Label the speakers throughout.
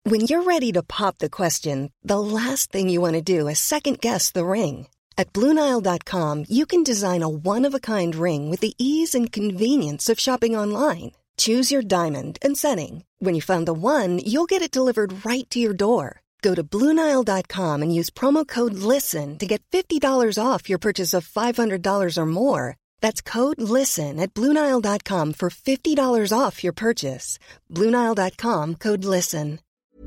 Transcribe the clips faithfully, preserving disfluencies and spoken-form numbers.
Speaker 1: When you're ready to pop the question, the last thing you want to do is second-guess the ring. At Blue Nile dot com, you can design a one-of-a-kind ring with the ease and convenience of shopping online. Choose your diamond and setting. When you find the one, you'll get it delivered right to your door. Go to Blue Nile dot com and use promo code LISTEN to get fifty dollars off your purchase of five hundred dollars or more. That's code LISTEN at Blue Nile dot com for fifty dollars off your purchase. Blue Nile dot com, code LISTEN.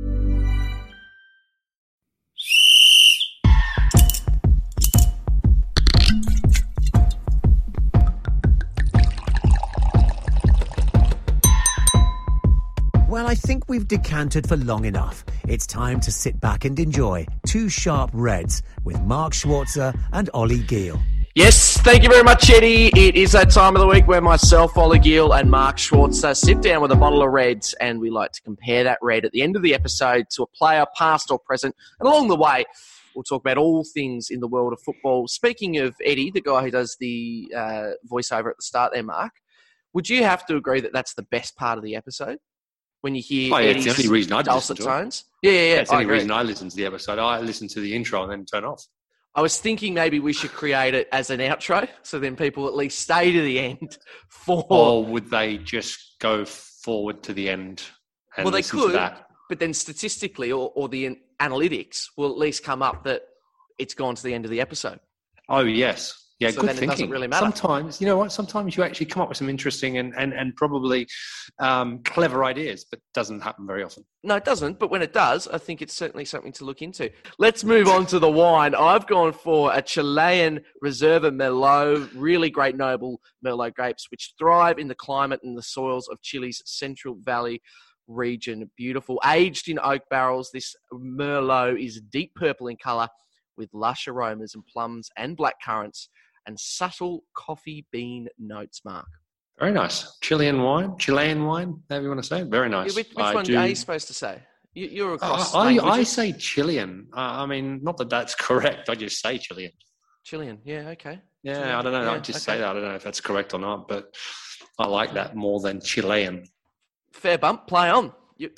Speaker 2: Well, I think we've decanted for long enough. It's time to sit back and enjoy Two Sharp Reds with Mark Schwarzer and Ollie Gill.
Speaker 3: Yes, thank you very much, Eddie. It is that time of the week where myself, Ollie Gill, and Mark Schwarzer sit down with a bottle of Reds, and we like to compare that Red at the end of the episode to a player, past or present. And along the way, we'll talk about all things in the world of football. Speaking of Eddie, the guy who does the uh, voiceover at the start there, Mark, would you have to agree that that's the best part of the episode? When you hear
Speaker 4: oh, yeah,
Speaker 3: Eddie's
Speaker 4: it's the only reason I
Speaker 3: dulcet
Speaker 4: listen to
Speaker 3: tones? Yeah, yeah, yeah.
Speaker 4: That's the only
Speaker 3: I agree.
Speaker 4: reason I listen to the episode. I listen to the intro and then turn off.
Speaker 3: I was thinking maybe we should create it as an outro, so then people at least stay to the end for...
Speaker 4: Or would they just go forward to the end and
Speaker 3: well, they
Speaker 4: listen
Speaker 3: could,
Speaker 4: to that?
Speaker 3: But then statistically, or, or the analytics will at least come up that it's gone to the end of the episode.
Speaker 4: Oh, yes. Yeah,
Speaker 3: so
Speaker 4: good
Speaker 3: then
Speaker 4: thinking.
Speaker 3: It doesn't really matter.
Speaker 4: Sometimes, you know what, sometimes you actually come up with some interesting and, and, and probably um, clever ideas, but it doesn't happen very often.
Speaker 3: No, it doesn't. But when it does, I think it's certainly something to look into. Let's move on to the wine. I've gone for a Chilean Reserva Merlot, really great noble Merlot grapes, which thrive in the climate and the soils of Chile's Central Valley region. Beautiful. Aged in oak barrels, this Merlot is deep purple in colour with lush aromas and plums and black currants and subtle coffee bean notes, Mark.
Speaker 4: Very nice. Chilean wine, Chilean wine, however you want to say it. Very nice.
Speaker 3: Yeah, which which
Speaker 4: I
Speaker 3: one
Speaker 4: do...
Speaker 3: are you supposed to say? You, you're across
Speaker 4: uh, I,
Speaker 3: languages.
Speaker 4: I say Chilean. Uh, I mean, not that that's correct. I just say Chilean.
Speaker 3: Chilean, yeah, okay.
Speaker 4: Yeah,
Speaker 3: Chilean.
Speaker 4: I don't know.
Speaker 3: Yeah,
Speaker 4: I just
Speaker 3: okay.
Speaker 4: say that. I don't know if that's correct or not, but I like that more than Chilean.
Speaker 3: Fair bump. Play on. You...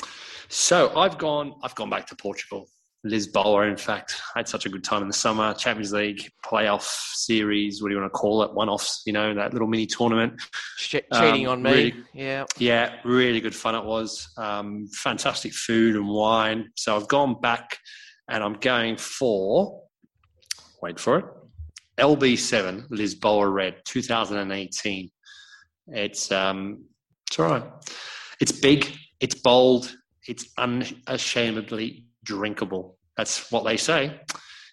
Speaker 4: So I've gone. I've gone back to Portugal. Lisboa, in fact. I had such a good time in the summer. Champions League, playoff series, what do you want to call it? One-offs, you know, that little mini tournament.
Speaker 3: Che- cheating
Speaker 4: um,
Speaker 3: on me.
Speaker 4: Really,
Speaker 3: yeah.
Speaker 4: Yeah, really good fun it was. Um, fantastic food and wine. So I've gone back and I'm going for, wait for it, L B seven Lisboa Red, two thousand eighteen. It's, um, it's all right. It's big, it's bold, it's unashamedly drinkable. That's what they say.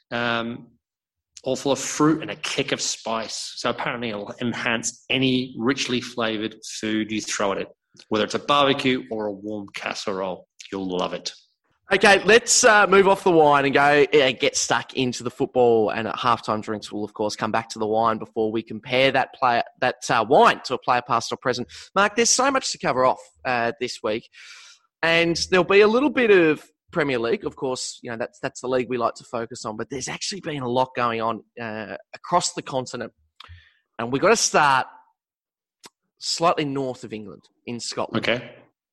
Speaker 4: Um, all full of fruit and a kick of spice. So apparently it'll enhance any richly flavoured food you throw at it, whether it's a barbecue or a warm casserole. You'll love it.
Speaker 3: Okay, let's uh, move off the wine and go uh, get stuck into the football. And at halftime drinks, we'll of course come back to the wine before we compare that player, that uh, wine to a player past or present. Mark, there's so much to cover off uh, this week, and there'll be a little bit of Premier League, of course. You know that's that's the league we like to focus on. But there's actually been a lot going on uh, across the continent, and we've got to start slightly north of England in Scotland.
Speaker 4: Okay.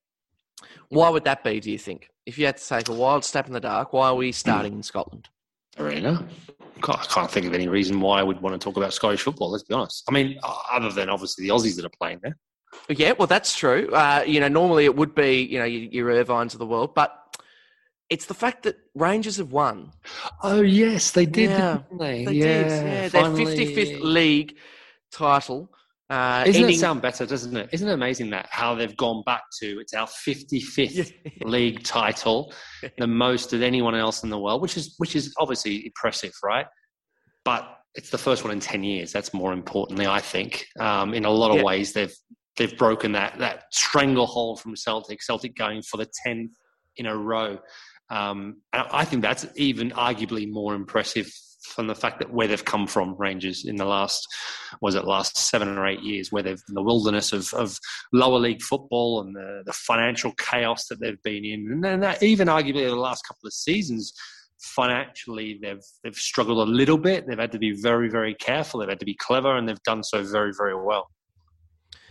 Speaker 3: Why would that be, do you think? If you had to take a wild step in the dark, why are we starting in Scotland?
Speaker 4: I really know. I can't think of any reason why I would want to talk about Scottish football, let's be honest. I mean, other than obviously the Aussies that are playing there.
Speaker 3: Yeah, well, that's true. Uh, you know, normally it would be, you know, your, your Irvines of the world, but it's the fact that Rangers have won.
Speaker 4: Oh, yes, they did,
Speaker 3: yeah,
Speaker 4: didn't they?
Speaker 3: They
Speaker 4: yeah,
Speaker 3: did, yeah.
Speaker 4: finally.
Speaker 3: Their fifty-fifth league title. Uh,
Speaker 4: Doesn't
Speaker 3: ending...
Speaker 4: it sound better, doesn't it? Isn't it amazing that how they've gone back to, it's our fifty-fifth league title, the most of anyone else in the world, which is which is obviously impressive, right? But it's the first one in ten years. That's more importantly, I think. Um, in a lot of
Speaker 3: yeah.
Speaker 4: ways, they've they've broken that that stranglehold from Celtic. Celtic going for the tenth in a row. Um, and I think that's even arguably more impressive from the fact that where they've come from, Rangers, in the last, was it last seven or eight years, where they've in the wilderness of, of lower league football and the, the financial chaos that they've been in. And then that, even arguably the last couple of seasons, financially, they've they've struggled a little bit. They've had to be very, very careful. They've had to be clever, and they've done so very, very well.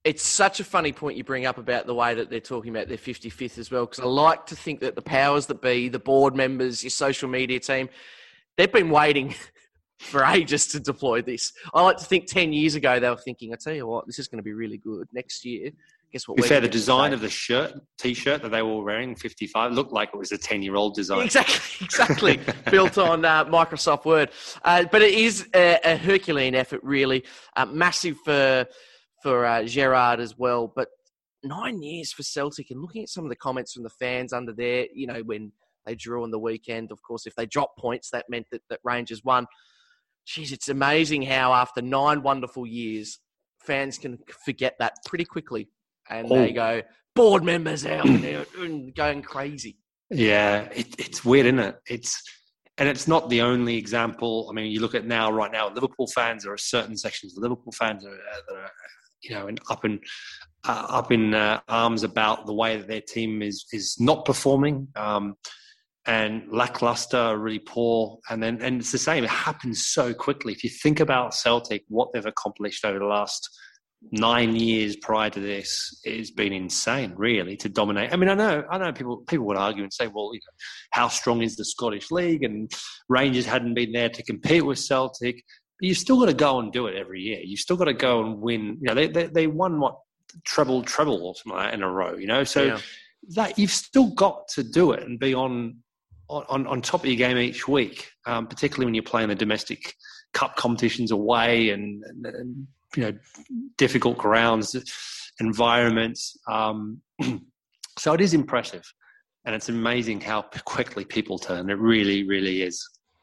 Speaker 3: It's such a funny point you bring up about the way that they're talking about their fifty-fifth as well, because I like to think that the powers that be, the board members, your social media team, they've been waiting for ages to deploy this. I like to think ten years ago they were thinking, I tell you what, this is going to be really good. Next year, guess what?
Speaker 4: To be fair, the design of the shirt, T-shirt that they were wearing, fifty-five, looked like it was a ten-year-old design.
Speaker 3: Exactly, exactly. Built on uh, Microsoft Word. Uh, but it is a, a Herculean effort, really. Uh, massive for... for uh, Gerrard as well, but nine years for Celtic, and looking at some of the comments from the fans under there, you know, when they drew on the weekend, of course, if they dropped points, that meant that, that Rangers won. Jeez, it's amazing how after nine wonderful years, fans can forget that pretty quickly, and oh. they go, board members out there going crazy.
Speaker 4: Yeah, it, it's weird, isn't it? It's And it's not the only example. I mean, you look at now, right now, Liverpool fans, there are certain sections of Liverpool fans that are, that are you know, and up in uh, up in uh, arms about the way that their team is is not performing, um, and lackluster, really poor. And then, and it's the same. It happens so quickly. If you think about Celtic, what they've accomplished over the last nine years prior to this, it's been insane, really, to dominate. I mean, I know, I know, people people would argue and say, well, you know, how strong is the Scottish League? And Rangers hadn't been there to compete with Celtic. But you've still got to go and do it every year. You've still got to go and win. You know, they they, they won what treble treble or something like that in a row. You know, so yeah. that you've still got to do it and be on on on top of your game each week. Um, particularly when you're playing the domestic cup competitions away and, and, and you know, difficult grounds, environments. Um, so it is impressive, and it's amazing how quickly people turn. It really, really is.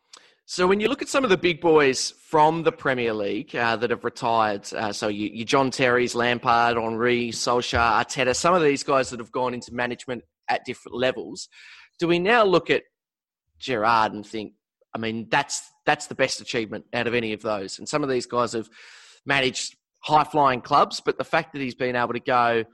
Speaker 3: So when you look at some of the big boys from the Premier League uh, that have retired, uh, so you, you John Terry's, Lampard, Henry, Solskjaer, Arteta, some of these guys that have gone into management at different levels, do we now look at Gerrard and think, I mean, that's that's the best achievement out of any of those? And some of these guys have managed high-flying clubs, but the fact that he's been able to go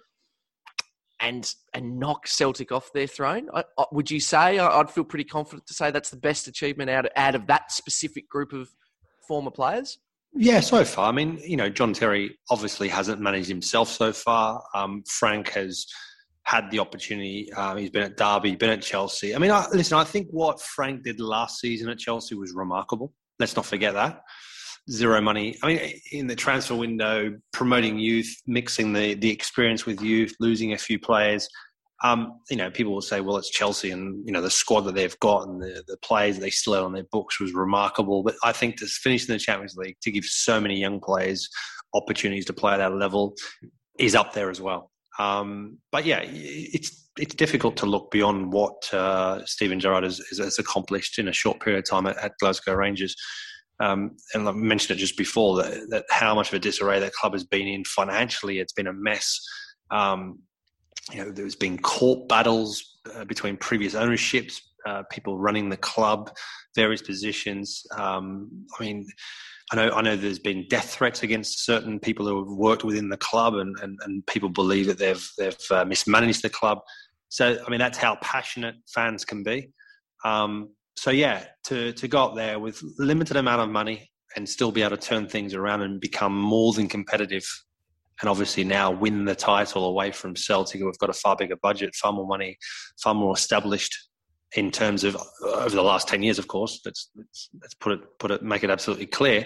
Speaker 3: and and knock Celtic off their throne, I, I, would you say, I, I'd feel pretty confident to say that's the best achievement out of, out of that specific group of former players?
Speaker 4: Yeah, so far. I mean, you know, John Terry obviously hasn't managed himself so far. Um, Frank has had the opportunity. Um, he's been at Derby, been at Chelsea. I mean, I, listen, I think what Frank did last season at Chelsea was remarkable. Let's not forget that. Zero money. I mean, in the transfer window, promoting youth, mixing the, the experience with youth, losing a few players. Um, you know, people will say, well, it's Chelsea and, you know, the squad that they've got and the, the players that they still had on their books was remarkable. But I think to finish in the Champions League, to give so many young players opportunities to play at that level is up there as well. Um, but yeah, it's it's difficult to look beyond what uh, Steven Gerrard has, has accomplished in a short period of time at, at Glasgow Rangers. Um, and I mentioned it just before, that, that how much of a disarray that club has been in financially. It's been a mess. Um, you know, there's been court battles uh, between previous ownerships, uh, people running the club, various positions. Um, I mean, I know I know there's been death threats against certain people who have worked within the club, and, and, and people believe that they've they've uh, mismanaged the club. So, I mean, that's how passionate fans can be. Um, So, yeah, to, to go up there with limited amount of money and still be able to turn things around and become more than competitive, and obviously now win the title away from Celtic, who have got a far bigger budget, far more money, far more established in terms of over the last ten years, of course. Let's, let's, let's put it, put it, make it absolutely clear.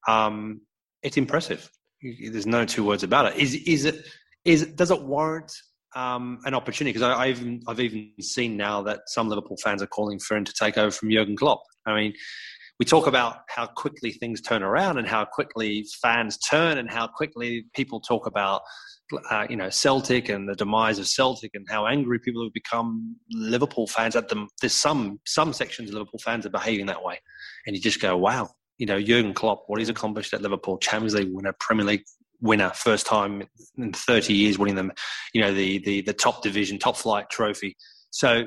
Speaker 4: Um, it's impressive. There's no two words about it. Is, is it, is, does it warrant Um, an opportunity? Because I've even, I've even seen now that some Liverpool fans are calling for him to take over from Jurgen Klopp. I mean, we talk about how quickly things turn around and how quickly fans turn and how quickly people talk about, uh, you know, Celtic and the demise of Celtic and how angry people have become Liverpool fans at them. There's some some sections of Liverpool fans are behaving that way, and you just go, wow, you know, Jurgen Klopp, what he's accomplished at Liverpool, Champions League winner, Premier League winner, first time in thirty years winning them, you know, the the the top division, top flight trophy. So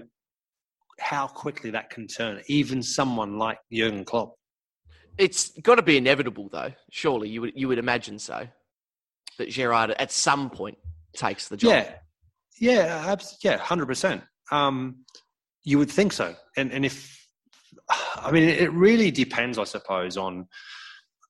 Speaker 4: how quickly that can turn, even someone like Jurgen Klopp.
Speaker 3: It's got to be inevitable, though. Surely you would you would imagine so, that Gerrard at some point takes the job.
Speaker 4: Yeah, yeah, yeah, one hundred percent. Um, you would think so. And and if, I mean, it really depends, I suppose, on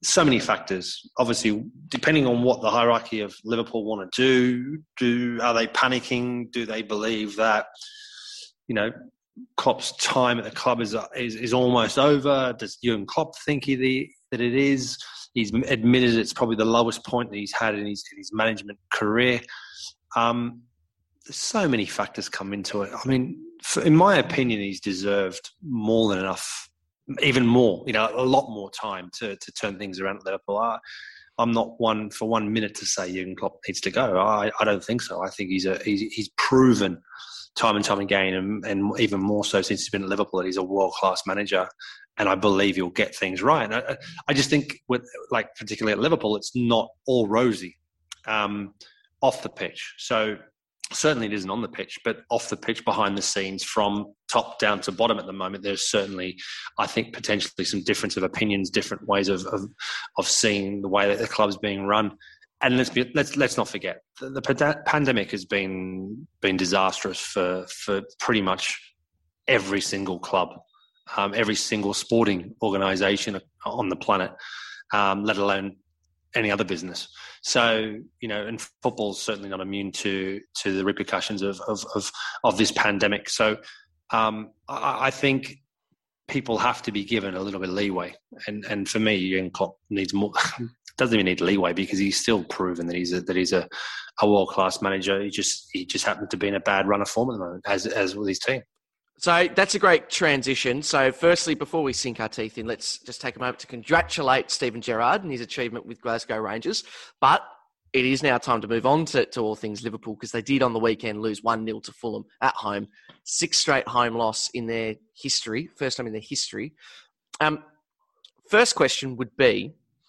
Speaker 4: so many factors. Obviously, depending on what the hierarchy of Liverpool want to do, do are they panicking? Do they believe that, you know, Klopp's time at the club is is, is almost over? Does Jurgen Klopp think he, the, that it is? He's admitted it's probably the lowest point that he's had in his, in his management career. Um, there's so many factors come into it. I mean, for, in my opinion, he's deserved more than enough, even more, you know, a lot more time to to turn things around at Liverpool. I, I'm not one for one minute to say Jurgen Klopp needs to go. I, I don't think so. I think he's a he's, he's proven time and time again, and, and even more so since he's been at Liverpool, that he's a world-class manager, and I believe he'll get things right. And I, I just think, with like particularly at Liverpool, it's not all rosy um, off the pitch. So certainly it isn't on the pitch, but off the pitch, behind the scenes, from top down to bottom at the moment, there's certainly, I think, potentially some difference of opinions, different ways of of, of seeing the way that the club's being run. And let's be, let's let's not forget, the, the pandemic has been been disastrous for for pretty much every single club, um, every single sporting organisation on the planet, um, let alone any other business. So, you know, and football's certainly not immune to to the repercussions of of of, of this pandemic. So, um, I, I think people have to be given a little bit of leeway. And and for me, Jurgen Klopp needs more. Doesn't even need leeway, because he's still proven that he's a, that he's a, a world class manager. He just he just happened to be in a bad run of form at the moment, as as with his team.
Speaker 3: So that's a great transition. So firstly, before we sink our teeth in, let's just take a moment to congratulate Steven Gerrard and his achievement with Glasgow Rangers. But it is now time to move on to, to all things Liverpool, because they did on the weekend lose one nil to Fulham at home. Sixth straight home loss in their history, first time in their history. Um, first question would be,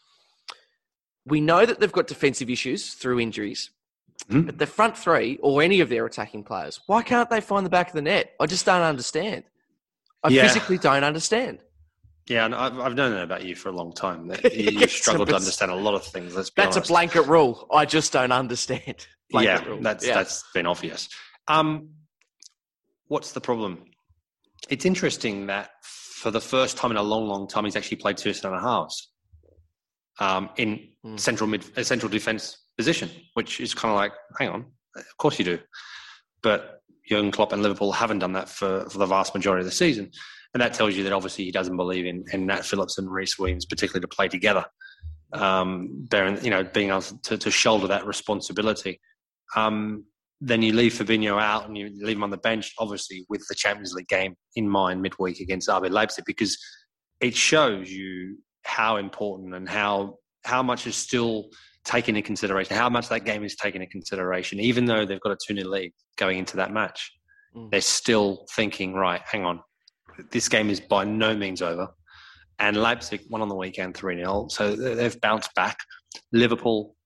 Speaker 3: we know that they've got defensive issues through injuries, mm-hmm. but the front three, or any of their attacking players, why can't they find the back of the net? I just don't understand. I yeah. physically don't understand.
Speaker 4: Yeah, and I've, I've known that about you for a long time. That you, you struggle to understand a lot of things. Let's be
Speaker 3: that's
Speaker 4: honest.
Speaker 3: A blanket rule. I just don't understand.
Speaker 4: Yeah,
Speaker 3: rule.
Speaker 4: that's
Speaker 3: yeah,
Speaker 4: that's been obvious. Um, what's the problem? It's interesting that for the first time in a long, long time, he's actually played two centre halves. Um, in mm. central mid, uh, central defence position, which is kind of like, hang on, of course you do. But Jurgen Klopp and Liverpool haven't done that for, for the vast majority of the season. And that tells you that obviously he doesn't believe in, in Nat Phillips and Reece Williams, particularly to play together, um, bearing, you know, being able to, to shoulder that responsibility. Um, then you leave Fabinho out and you leave him on the bench, obviously with the Champions League game in mind midweek against R B Leipzig, because it shows you how important and how how much is still taken into consideration, how much that game is taken into consideration, even though they've got a two nil lead going into that match. Mm. They're still thinking, right, hang on, this game is by no means over. And Leipzig won on the weekend three nil, so they've bounced back. Liverpool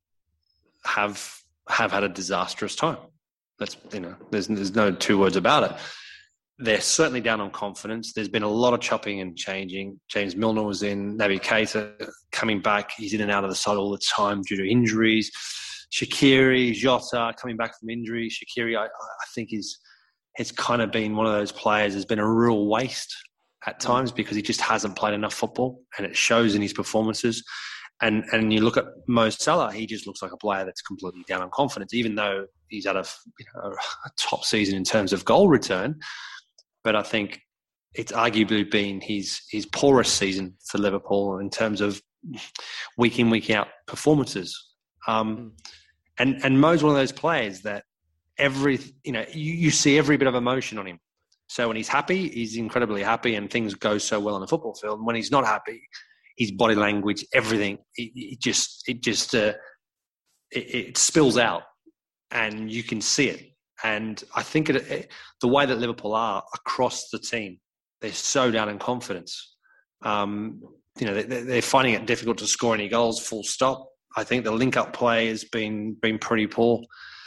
Speaker 4: have have had a disastrous time. That's, you know, there's there's no two words about it. They're certainly down on confidence. There's been a lot of chopping and changing. James Milner was in, Naby Keita coming back. He's in and out of the side all the time due to injuries. Shaqiri, Jota coming back from injury. Shaqiri, I, I think, is has kind of been one of those players. Has been a real waste at times because he just hasn't played enough football, and it shows in his performances. And and you look at Mo Salah, he just looks like a player that's completely down on confidence, even though he's had a, you know, a top season in terms of goal return. But I think it's arguably been his his poorest season for Liverpool in terms of week in, week out performances. Um, and and Mo's one of those players that every you know you, you see every bit of emotion on him. So when he's happy, he's incredibly happy, and things go so well on the football field. And when he's not happy, his body language, everything, it, it just it just uh, it, it spills out, and you can see it. And I think it, it, the way that Liverpool are across the team, they're so down in confidence. Um, you know, they, they're finding it difficult to score any goals, full stop. I think the link-up play has been been pretty poor,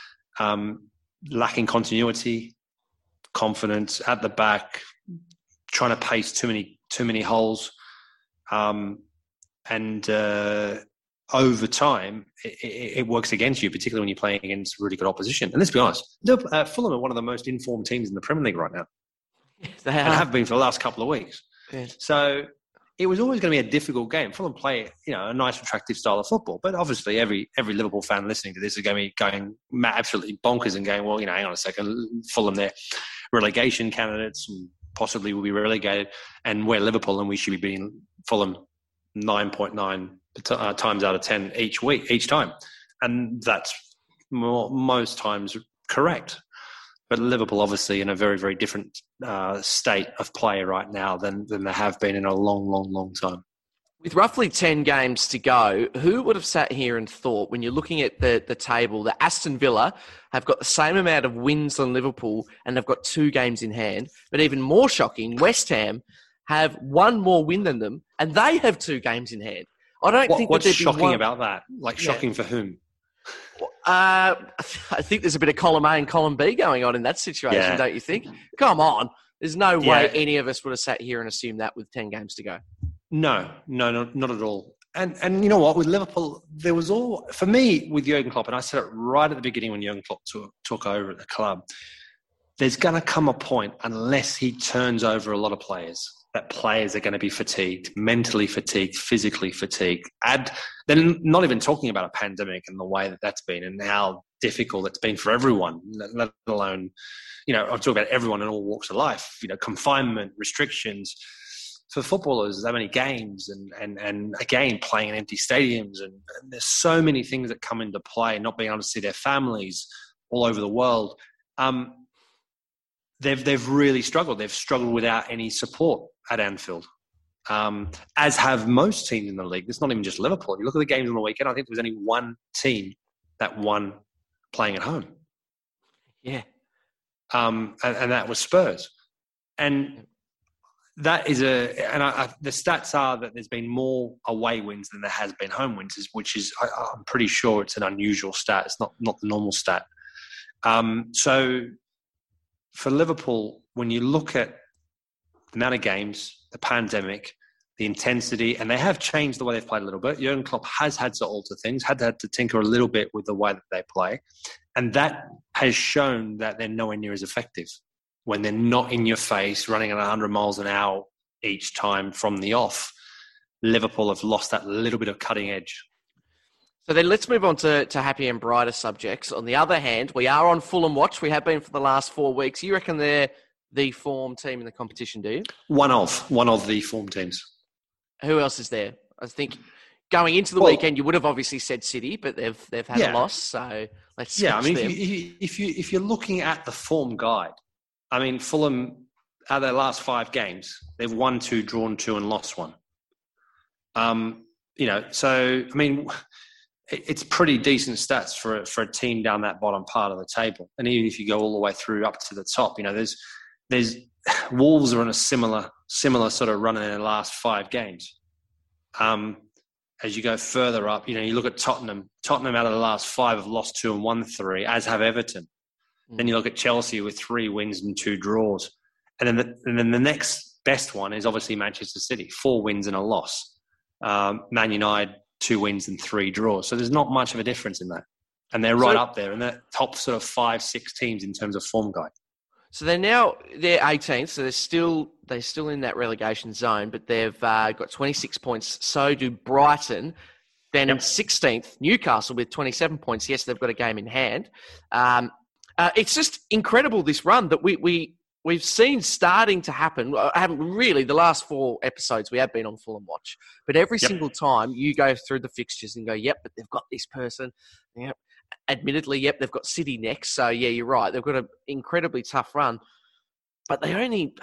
Speaker 4: um, lacking continuity, confidence at the back, trying to pace too many too many holes, um, and uh, over time it, it, it works against you, particularly when you're playing against really good opposition. And let's be honest, uh, Fulham are one of the most informed teams in the Premier League right now.
Speaker 3: They are.
Speaker 4: And have been for the last couple of weeks.
Speaker 3: Yeah.
Speaker 4: So it was always going to be a difficult game. Fulham play, you know, a nice, attractive style of football. But obviously, every every Liverpool fan listening to this is going to be going absolutely bonkers and going, well, you know, hang on a second, Fulham, they're relegation candidates and possibly will be relegated, and we're Liverpool and we should be beating Fulham nine point nine uh, times out of ten each week, each time. And that's more, most times correct. But Liverpool, obviously, in a very, very different uh, state of play right now than, than they have been in a long, long, long time.
Speaker 3: With roughly ten games to go, who would have sat here and thought, when you're looking at the, the table, that Aston Villa have got the same amount of wins than Liverpool and they've got two games in hand? But even more shocking, West Ham have one more win than them and they have two games in hand. I don't
Speaker 4: what,
Speaker 3: think
Speaker 4: what's
Speaker 3: that
Speaker 4: shocking
Speaker 3: one...
Speaker 4: about that? Like, shocking yeah. for whom?
Speaker 3: Uh, I think there's a bit of column A and column B going on in that situation, yeah. don't you think? Come on. There's no way yeah. any of us would have sat here and assumed that with ten games to go.
Speaker 4: No, no, no, not at all. And and you know what? With Liverpool, there was all, for me, with Jurgen Klopp, and I said it right at the beginning when Jurgen Klopp took, took over at the club, there's going to come a point, unless he turns over a lot of players, that players are going to be fatigued, mentally fatigued, physically fatigued. Add, then not even talking about a pandemic and the way that that's been and how difficult it's been for everyone, let alone, you know, I'm talking about everyone in all walks of life, you know, confinement, restrictions. For footballers, that many games and, and, and again, playing in empty stadiums. And, and there's so many things that come into play, not being able to see their families all over the world. Um, they've they've really struggled. They've struggled without any support at Anfield, um, as have most teams in the league. It's not even just Liverpool. If you look at the games on the weekend, I think there was only one team that won playing at home.
Speaker 3: Yeah.
Speaker 4: Um, and, and that was Spurs. And that is a, and I, I, the stats are that there's been more away wins than there has been home wins, which is, I, I'm pretty sure it's an unusual stat. It's not, not the normal stat. Um, so for Liverpool, when you look at the amount of games, the pandemic, the intensity, and they have changed the way they've played a little bit. Jurgen Klopp has had to alter things, had to, had to tinker a little bit with the way that they play. And that has shown that they're nowhere near as effective when they're not in your face, running at one hundred miles an hour each time from the off. Liverpool have lost that little bit of cutting edge.
Speaker 3: So then let's move on to, to happy and brighter subjects. On the other hand, we are on Fulham watch. We have been for the last four weeks. You reckon they're the form team in the competition, do you?
Speaker 4: One of. One of the form teams.
Speaker 3: Who else is there? I think going into the well, weekend, you would have obviously said City, but they've they've had
Speaker 4: yeah.
Speaker 3: a loss. So let's
Speaker 4: yeah. I mean,
Speaker 3: them.
Speaker 4: if you, if you if you're looking at the form guide, I mean, Fulham, out of their last five games, they've won two, drawn two, and lost one. Um, you know, so I mean, it, it's pretty decent stats for for a team down that bottom part of the table. And even if you go all the way through up to the top, you know, there's there's Wolves are on a similar similar sort of run in their last five games. Um, as you go further up, you know, you look at Tottenham. Tottenham out of the last five have lost two and won three, as have Everton. Mm. Then you look at Chelsea with three wins and two draws. And then the, and then the next best one is obviously Manchester City, four wins and a loss. Um, Man United, two wins and three draws. So there's not much of a difference in that. And they're right so, up there in the top sort of five, six teams in terms of form guide.
Speaker 3: So they're now, they're eighteenth, so they're still they're still in that relegation zone, but they've uh, got twenty-six points. So do Brighton. Then yep. sixteenth, Newcastle with twenty-seven points. Yes, they've got a game in hand. Um, uh, it's just incredible, this run that we, we, we've seen starting to happen. I haven't really, the last four episodes we have been on Fulham Watch, but every yep. single time you go through the fixtures and go, yep, but they've got this person. Yep. Admittedly, yep, they've got City next. So, yeah, you're right. They've got an incredibly tough run. But they only,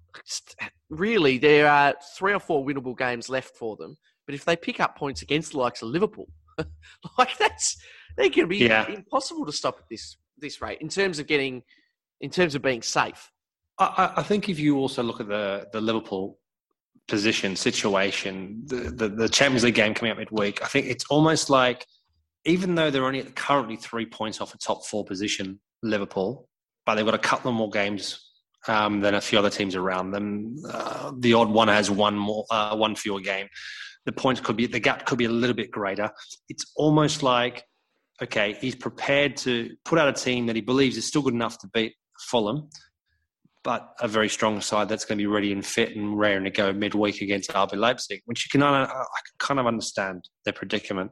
Speaker 3: really, there are three or four winnable games left for them. But if they pick up points against the likes of Liverpool, like that's, they're going to be yeah. impossible to stop at this this rate in terms of getting, in terms of being safe.
Speaker 4: I, I think if you also look at the, the Liverpool position, situation, the, the, the Champions League game coming up midweek, I think it's almost like, even though they're only currently three points off a top four position, Liverpool, but they've got a couple of more games um, than a few other teams around them. Uh, the odd one has one more, uh, one fewer game. The points could be, the gap could be a little bit greater. It's almost like, okay, he's prepared to put out a team that he believes is still good enough to beat Fulham, but a very strong side that's going to be ready and fit and raring to go midweek against R B Leipzig, which you can, I can kind of understand their predicament.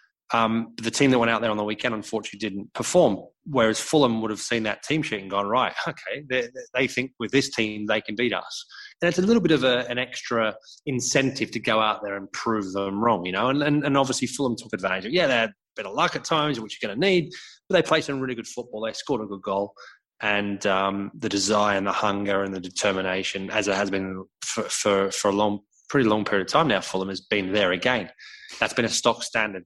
Speaker 4: Um, the team that went out there on the weekend, unfortunately, didn't perform, whereas Fulham would have seen that team sheet and gone, right, okay, they, they think with this team they can beat us. And it's a little bit of a, an extra incentive to go out there and prove them wrong, you know. And, and, and obviously Fulham took advantage of it. Yeah, they had a bit of luck at times, which you're going to need, but they played some really good football. They scored a good goal. And um, the desire and the hunger and the determination, as it has been for, for, for a long, pretty long period of time now, Fulham has been there again. That's been a stock standard.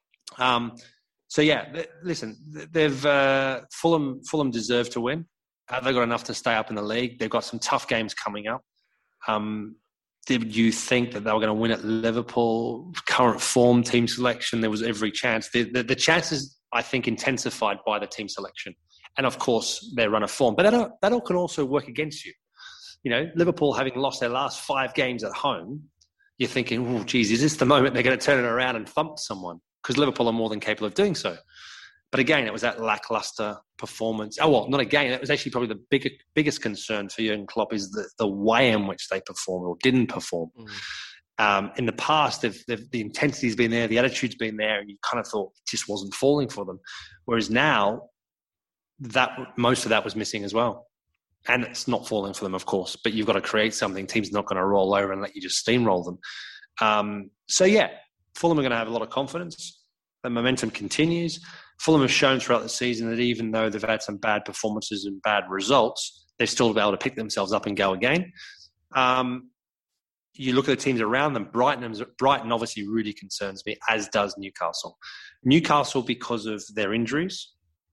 Speaker 4: Um, so yeah, th- listen, they've uh, Fulham. Fulham deserve to win. Have they got enough to stay up in the league? They've got some tough games coming up. Um, did you think that they were going to win at Liverpool? Current form, team selection, there was every chance. The, the, the chances, I think, intensified by the team selection, and of course their run of form. But that that all can also work against you. You know, Liverpool having lost their last five games at home, you're thinking, oh, geez, is this the moment they're going to turn it around and thump someone? Because Liverpool are more than capable of doing so. But again, it was that lackluster performance. Oh, well, not again. It was actually probably the big, biggest concern for Jurgen Klopp is the, the way in which they performed or didn't perform. Mm. Um, in the past, they've, they've, the intensity's been there, the attitude's been there, and you kind of thought it just wasn't falling for them. Whereas now, that most of that was missing as well. And it's not falling for them, of course, but you've got to create something. Teams not going to roll over and let you just steamroll them. Um, so, yeah. Fulham are going to have a lot of confidence. The momentum continues. Fulham have shown throughout the season that even though they've had some bad performances and bad results, they've still been able to pick themselves up and go again. Um, you look at the teams around them. Brighton, Brighton obviously really concerns me, as does Newcastle. Newcastle because of their injuries.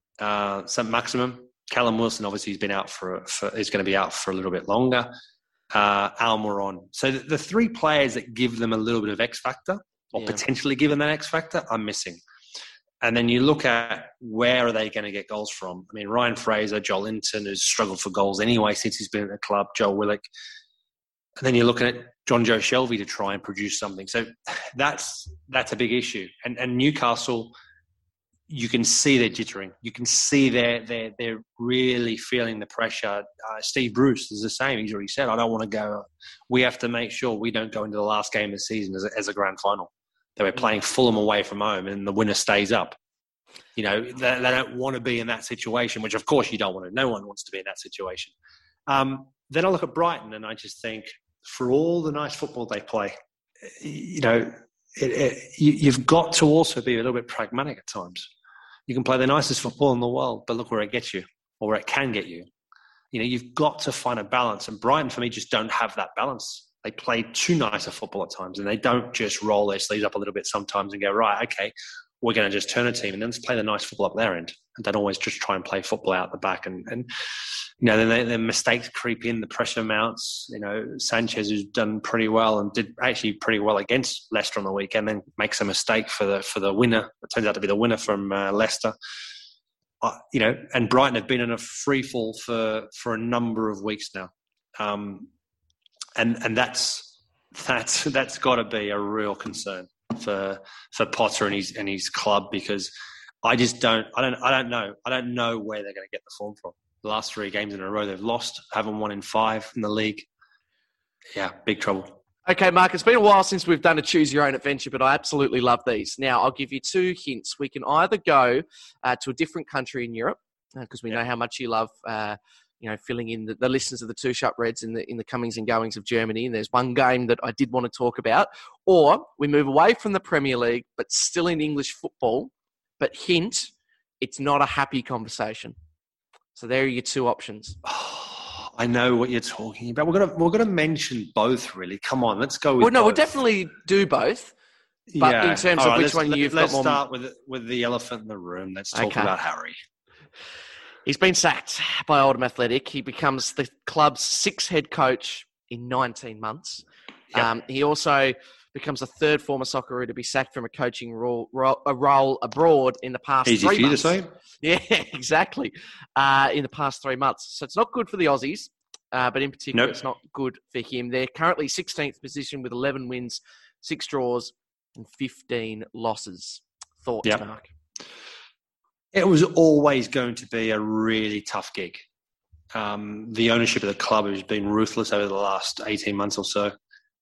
Speaker 4: Uh, Saint Maximum, Callum Wilson obviously has been out for, for is going to be out for a little bit longer. Uh, Almiron. So the, the three players that give them a little bit of X factor, or yeah. potentially given that X factor, I'm missing. And then you look at where are they going to get goals from? I mean, Ryan Fraser, Joel Linton, who's struggled for goals anyway since he's been at the club, Joe Willock. And then you're looking at John Joe Shelby to try and produce something. So that's that's a big issue. And, and Newcastle, you can see they're jittering. You can see they're, they're, they're really feeling the pressure. Uh, Steve Bruce is the same. He's already said, I don't want to go. We have to make sure we don't go into the last game of the season as a, as a grand final. They were playing Fulham away from home and the winner stays up. You know, they, they don't want to be in that situation, which of course you don't want to. No one wants to be in that situation. Um, then I look at Brighton and I just think for all the nice football they play, you know, it, it, you, you've got to also be a little bit pragmatic at times. You can play the nicest football in the world, but look where it gets you or where it can get you. You know, you've got to find a balance. And Brighton, for me, just don't have that balance. They play too nice a football at times and they don't just roll their sleeves up a little bit sometimes and go, right, okay, we're going to just turn a team and then just play the nice football up their end. And don't always just try and play football out the back. And, and you know, then they, their mistakes creep in, the pressure mounts. You know, Sanchez, who's done pretty well and did actually pretty well against Leicester on the weekend, then makes a mistake for the for the winner. It turns out to be the winner from uh, Leicester. Uh, you know, and Brighton have been in a free fall for, for a number of weeks now. Um, And and that's that's that's got to be a real concern for for Potter and his and his club, because I just don't I don't I don't know I don't know where they're going to get the form from. The last three games in a row they've lost, haven't won in five in the league. Yeah, big trouble.
Speaker 3: Okay, Mark, it's been a while since we've done a choose your own adventure, but I absolutely love these. Now, I'll give you two hints. We can either go uh, to a different country in Europe, because uh, we yeah. know how much you love uh, you know, filling in the, the listeners of the Two Sharp Reds in the in the comings and goings of Germany. And there's one game that I did want to talk about. Or we move away from the Premier League, but still in English football. But hint, it's not a happy conversation. So there are your two options.
Speaker 4: Oh, I know what you're talking about. We're gonna we're gonna mention both, really. Come on, let's go with.
Speaker 3: Well, no,
Speaker 4: both.
Speaker 3: we'll definitely do both. But yeah. in terms All of right, which one you've
Speaker 4: let's
Speaker 3: got more.
Speaker 4: Let's start with with the elephant in the room. Let's talk okay. about Harry.
Speaker 3: He's been sacked by Oldham Athletic. He becomes the club's sixth head coach in nineteen months. Yep. Um, he also becomes the third former Socceroo to be sacked from a coaching role, a role abroad in the past
Speaker 4: Easy
Speaker 3: three
Speaker 4: for you
Speaker 3: months.
Speaker 4: to say.
Speaker 3: Yeah, exactly. Uh, in the past three months. So it's not good for the Aussies, uh, but in particular, nope. it's not good for him. They're currently sixteenth position with eleven wins, six draws, and fifteen losses. Thoughts, yep. Mark?
Speaker 4: It was always going to be a really tough gig. Um, the ownership of the club has been ruthless over the last eighteen months or so.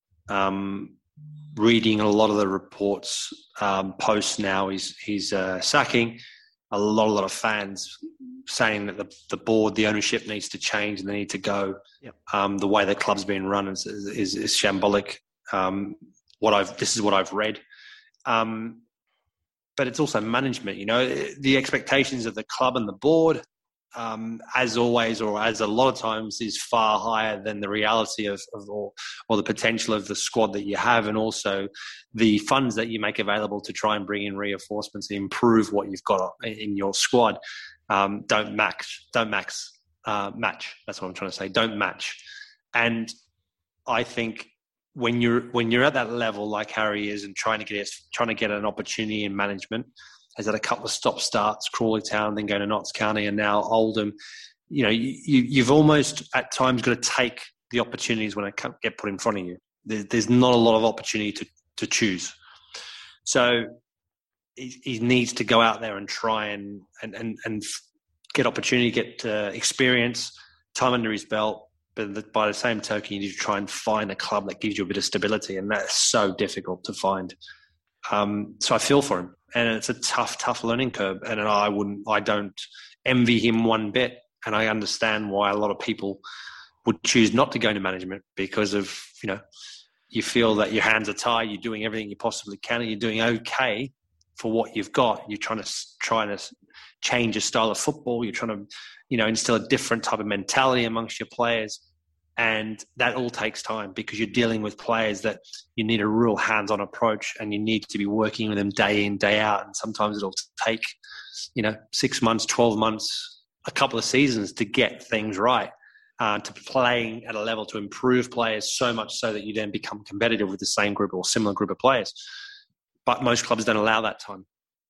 Speaker 4: Um, reading a lot of the reports, um, posts now, he's, he's uh, sacking. A lot, a lot of fans saying that the, the board, the ownership needs to change and they need to go.
Speaker 3: Yep.
Speaker 4: Um, the way the club's been run is, is, is shambolic. Um, what I've, this is what I've read. Um, but it's also management, you know, the expectations of the club and the board, um, as always, or as a lot of times, is far higher than the reality of, of or, or the potential of the squad that you have, and also the funds that you make available to try and bring in reinforcements and improve what you've got in your squad. Um, don't match, don't max, uh, match. That's what I'm trying to say. Don't match. And I think when you're when you're at that level like Harry is, and trying to get trying to get an opportunity in management, has had a couple of stop starts, Crawley Town, then going to Notts County, and now Oldham. You know, you, you've almost at times got to take the opportunities when they get put in front of you. There, there's not a lot of opportunity to, to choose. So he, he needs to go out there and try and and and, and get opportunity, get uh, experience, time under his belt. But by the same token, you need to try and find a club that gives you a bit of stability, and that's so difficult to find. Um, so I feel for him, and it's a tough, tough learning curve. And I wouldn't, I don't envy him one bit, and I understand why a lot of people would choose not to go into management, because of, you know, you feel that your hands are tied, you're doing everything you possibly can, and you're doing okay for what you've got. You're trying to trying to change your style of football. You're trying to, you know, instill a different type of mentality amongst your players. And that all takes time, because you're dealing with players that you need a real hands-on approach, and you need to be working with them day in, day out. And sometimes it'll take, you know, six months, twelve months, a couple of seasons to get things right, uh, to playing at a level to improve players so much so that you then become competitive with the same group or similar group of players. But most clubs don't allow that time.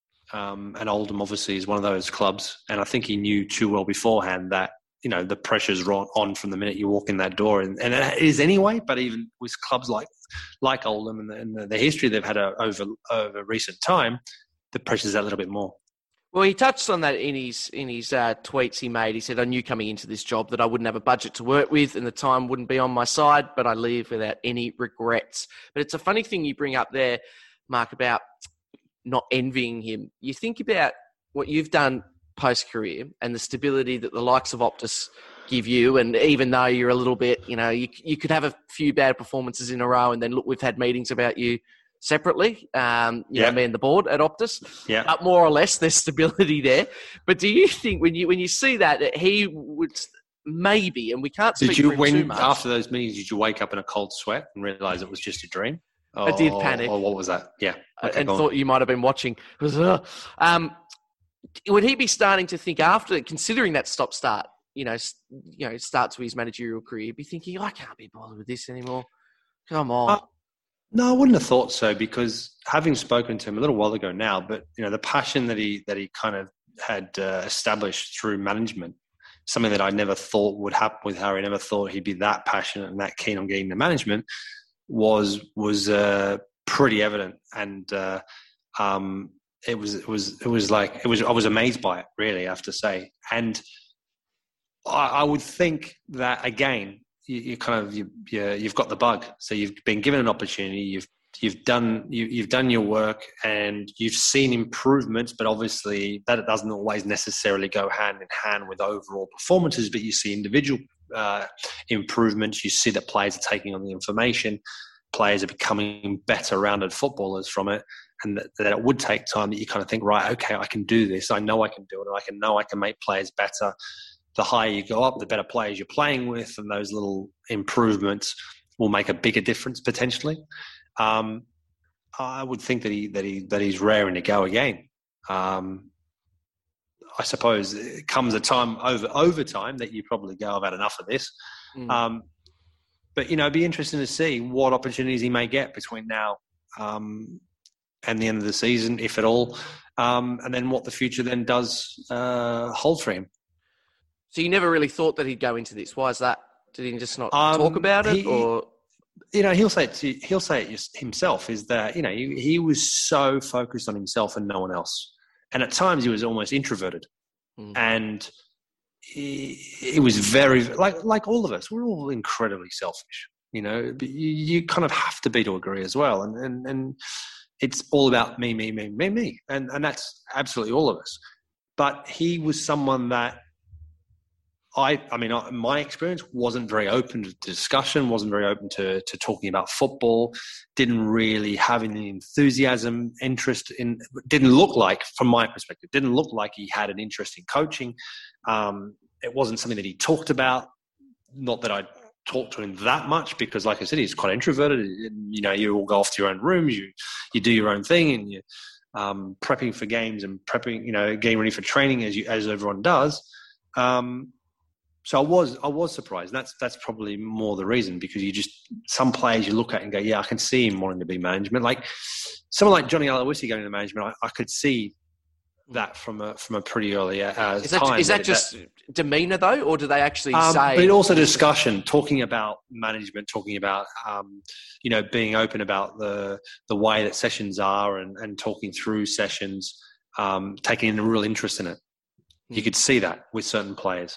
Speaker 4: Um, and Oldham obviously is one of those clubs. And I think he knew too well beforehand that, you know, the pressure's on from the minute you walk in that door. And, and it is anyway, but even with clubs like like Oldham and the, and the, the history they've had over over recent time, the pressure's a little bit more.
Speaker 3: Well, he touched on that in his in his uh, tweets he made. He said, I knew coming into this job that I wouldn't have a budget to work with and the time wouldn't be on my side, but I leave without any regrets. But it's a funny thing you bring up there, Mark, about not envying him. You think about what you've done post-career and the stability that the likes of Optus give you, and even though you're a little bit, you know, you you could have a few bad performances in a row, and then look, we've had meetings about you separately, um, you yeah. know, me and the board at Optus,
Speaker 4: yeah.
Speaker 3: but more or less there's stability there. But do you think when you when you see that, that he would maybe, and we can't speak
Speaker 4: did you,
Speaker 3: for him
Speaker 4: when,
Speaker 3: too much.
Speaker 4: After those meetings, did you wake up in a cold sweat and realise it was just a dream? Or,
Speaker 3: I did panic.
Speaker 4: Or what was that? Yeah. Okay,
Speaker 3: and thought you might have been watching. It was, uh, um, would he be starting to think after, considering that stop-start, you know, you know, start to his managerial career, be thinking, I can't be bothered with this anymore. Come on.
Speaker 4: Uh, no, I wouldn't have thought so, because having spoken to him a little while ago now, but, you know, the passion that he that he kind of had uh, established through management, something that I never thought would happen with Harry, I never thought he'd be that passionate and that keen on getting the management, was was uh, pretty evident. And uh, um, it was it was it was like it was I was amazed by it, really, I have to say. And I, I would think that, again, you, you kind of you, you you've got the bug, so you've been given an opportunity, you've you've done you, you've done your work, and you've seen improvements, but obviously that doesn't always necessarily go hand in hand with overall performances. But you see individual uh, improvements. You see that players are taking on the information, players are becoming better rounded footballers from it, and that, that it would take time, that you kind of think, right, okay, I can do this. I know I can do it. And I can know I can make players better. The higher you go up, the better players you're playing with, and those little improvements will make a bigger difference potentially. Um, I would think that he that he that he's raring to go again. Um, I suppose it comes a time over over time that you probably go, I've had enough of this. Mm. Um, but you know, it'd be interesting to see what opportunities he may get between now um, and the end of the season, if at all, um, and then what the future then does uh, hold for him.
Speaker 3: So you never really thought that he'd go into this. Why is that? Did he just not
Speaker 4: um,
Speaker 3: talk about it,
Speaker 4: he,
Speaker 3: or?
Speaker 4: You know, he'll say it to, he'll say it himself, is that, you know, he, he was so focused on himself and no one else. And at times he was almost introverted. Mm. And it was very like like all of us. We're all incredibly selfish, you know. But you, you kind of have to be to agree as well, and and and it's all about me, me, me, me, me, and and that's absolutely all of us. But he was someone that I, I mean, I, my experience wasn't very open to discussion, wasn't very open to to talking about football. Didn't really have any enthusiasm, interest in. Didn't look like, from my perspective, didn't look like he had an interest in coaching. Um, it wasn't something that he talked about. Not that I talked to him that much, because, like I said, he's quite introverted. You know, you all go off to your own rooms, you you do your own thing, and you um, prepping for games and prepping, you know, getting ready for training as you as everyone does. Um, So I was I was surprised. That's that's probably more the reason, because you just some players you look at and go, yeah, I can see him wanting to be management. Like someone like Johnny Aloisi going into management, I, I could see that from a from a pretty early uh,
Speaker 3: is that,
Speaker 4: time.
Speaker 3: Is that, that just that, demeanour though, or do they actually
Speaker 4: um,
Speaker 3: say?
Speaker 4: But also discussion, talking about management, talking about um, you know, being open about the the way that sessions are, and, and talking through sessions, um, taking a real interest in it. You could see that with certain players.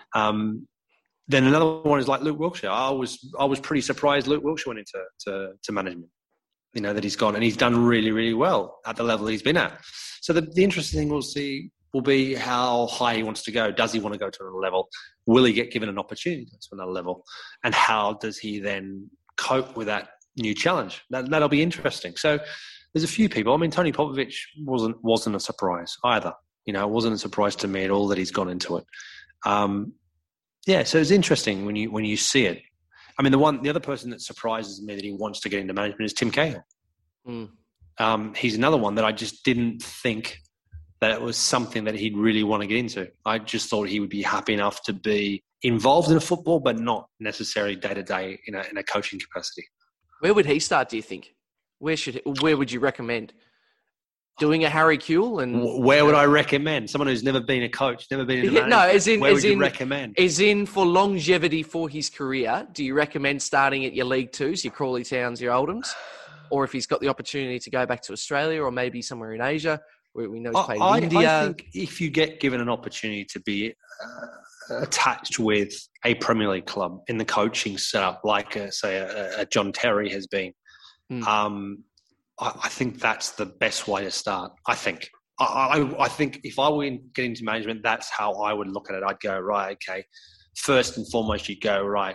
Speaker 4: Um, then another one is like Luke Wilkshire. I was I was pretty surprised Luke Wilkshire went into to, to management. You know, that he's gone, and he's done really, really well at the level he's been at. So the, the interesting thing we'll see will be how high he wants to go. Does he want to go to another level? Will he get given an opportunity to go to another level? And how does he then cope with that new challenge? That, that'll be interesting. So there's a few people. I mean, Tony Popovich wasn't wasn't a surprise either. You know, it wasn't a surprise to me at all that he's gone into it. Um, yeah, so it's interesting when you when you see it. I mean, the one, the other person that surprises me that he wants to get into management is Tim Cahill. Mm. Um, he's another one that I just didn't think that it was something that he'd really want to get into. I just thought he would be happy enough to be involved in football, but not necessarily day to day in a in a coaching capacity. Where
Speaker 3: would he start, do you think? Where should where would you recommend? Doing a Harry Kewell? And
Speaker 4: where would I recommend? Someone who's never been a coach, never been in a management.
Speaker 3: No, as in,
Speaker 4: where
Speaker 3: as
Speaker 4: would
Speaker 3: in,
Speaker 4: you recommend?
Speaker 3: As in for longevity for his career, do you recommend starting at your League Twos, your Crawley Towns, your Oldhams? Or if he's got the opportunity to go back to Australia or maybe somewhere in Asia, where we know he's played
Speaker 4: I,
Speaker 3: in India?
Speaker 4: I think if you get given an opportunity to be uh, attached with a Premier League club in the coaching setup, like, a, say, a, a John Terry has been, mm. um, I think that's the best way to start. I think. I, I, I think if I were in, getting into management, that's how I would look at it. I'd go, right, okay. First and foremost, you go, right.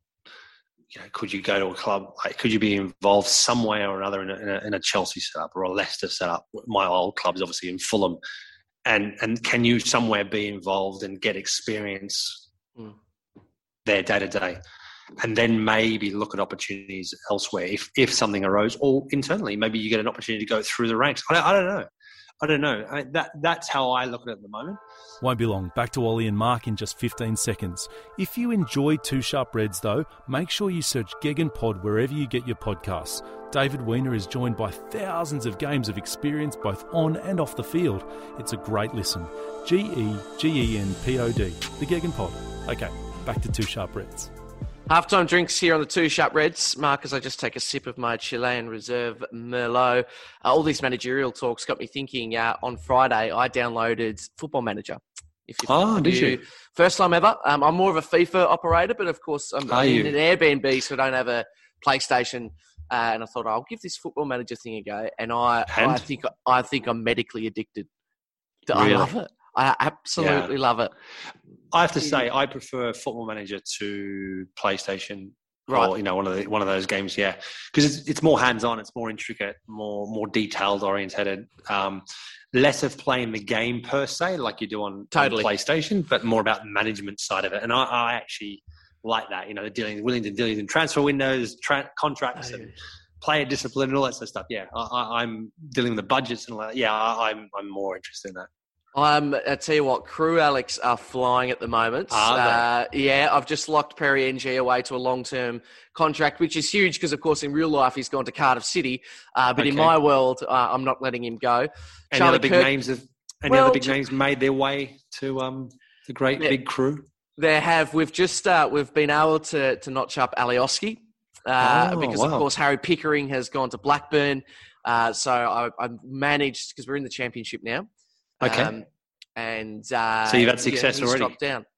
Speaker 4: You know, could you go to a club? Like, could you be involved some way or another in a, in a, in a Chelsea setup or a Leicester setup? My old club's obviously in Fulham, and and can you somewhere be involved and get experience mm. there day to day? And then maybe look at opportunities elsewhere if, if something arose, or internally, maybe you get an opportunity to go through the ranks. I, I don't know. I don't know. I mean, that that's how I look at it at the moment.
Speaker 5: Won't be long. Back to Ollie and Mark in just fifteen seconds. If you enjoy Two Sharp Reds, though, make sure you search Gegan Pod wherever you get your podcasts. David Weiner is joined by thousands of games of experience both on and off the field. It's a great listen. G E G E N P O D, the Gegan Pod. Okay, back to Two Sharp Reds.
Speaker 3: Halftime drinks here on the Two Sharp Reds. Mark, as I just take a sip of my Chilean Reserve Merlot. Uh, all this managerial talks got me thinking. Uh, on Friday, I downloaded Football Manager. If you
Speaker 4: oh, did you?
Speaker 3: First time ever. Um, I'm more of a FIFA operator, but of course I'm, I'm in an Airbnb, so I don't have a PlayStation. Uh, and I thought, I'll give this Football Manager thing a go. And I,
Speaker 4: and?
Speaker 3: I think I think I'm medically addicted.
Speaker 4: Really?
Speaker 3: I love it. I absolutely yeah. love it.
Speaker 4: I have to say, I prefer Football Manager to PlayStation,
Speaker 3: right?
Speaker 4: Or, you know, one of the one of those games, yeah, because it's it's more hands-on, it's more intricate, more more detailed oriented, um, less of playing the game per se, like you do on,
Speaker 3: totally.
Speaker 4: on PlayStation, but more about the management side of it. And I, I actually like that, you know, the dealing, willing to dealing in transfer windows, tra- contracts, oh, yeah. and player discipline, and all that sort of stuff. Yeah, I, I, I'm dealing with the budgets and all that. Yeah, I, I'm I'm more interested in that.
Speaker 3: Um, I tell you what, Crew Alex are flying at the moment.
Speaker 4: Are
Speaker 3: they? Uh, yeah, I've just locked Perry N G away to a long-term contract, which is huge because, of course, in real life he's gone to Cardiff City. Uh, but okay. in my world, uh, I'm not letting him go.
Speaker 4: Any Charlie other big Kirk, names have any well, other big names made their way to um, the great yeah, big Crew?
Speaker 3: There have. We've just uh, we've been able to to notch up Alioski uh,
Speaker 4: oh,
Speaker 3: because,
Speaker 4: wow.
Speaker 3: of course, Harry Pickering has gone to Blackburn. Uh, so I, I've managed because we're in the championship now.
Speaker 4: Okay.
Speaker 3: Um, and uh,
Speaker 4: so you've had success
Speaker 3: yeah,
Speaker 4: already.
Speaker 3: Dropped down.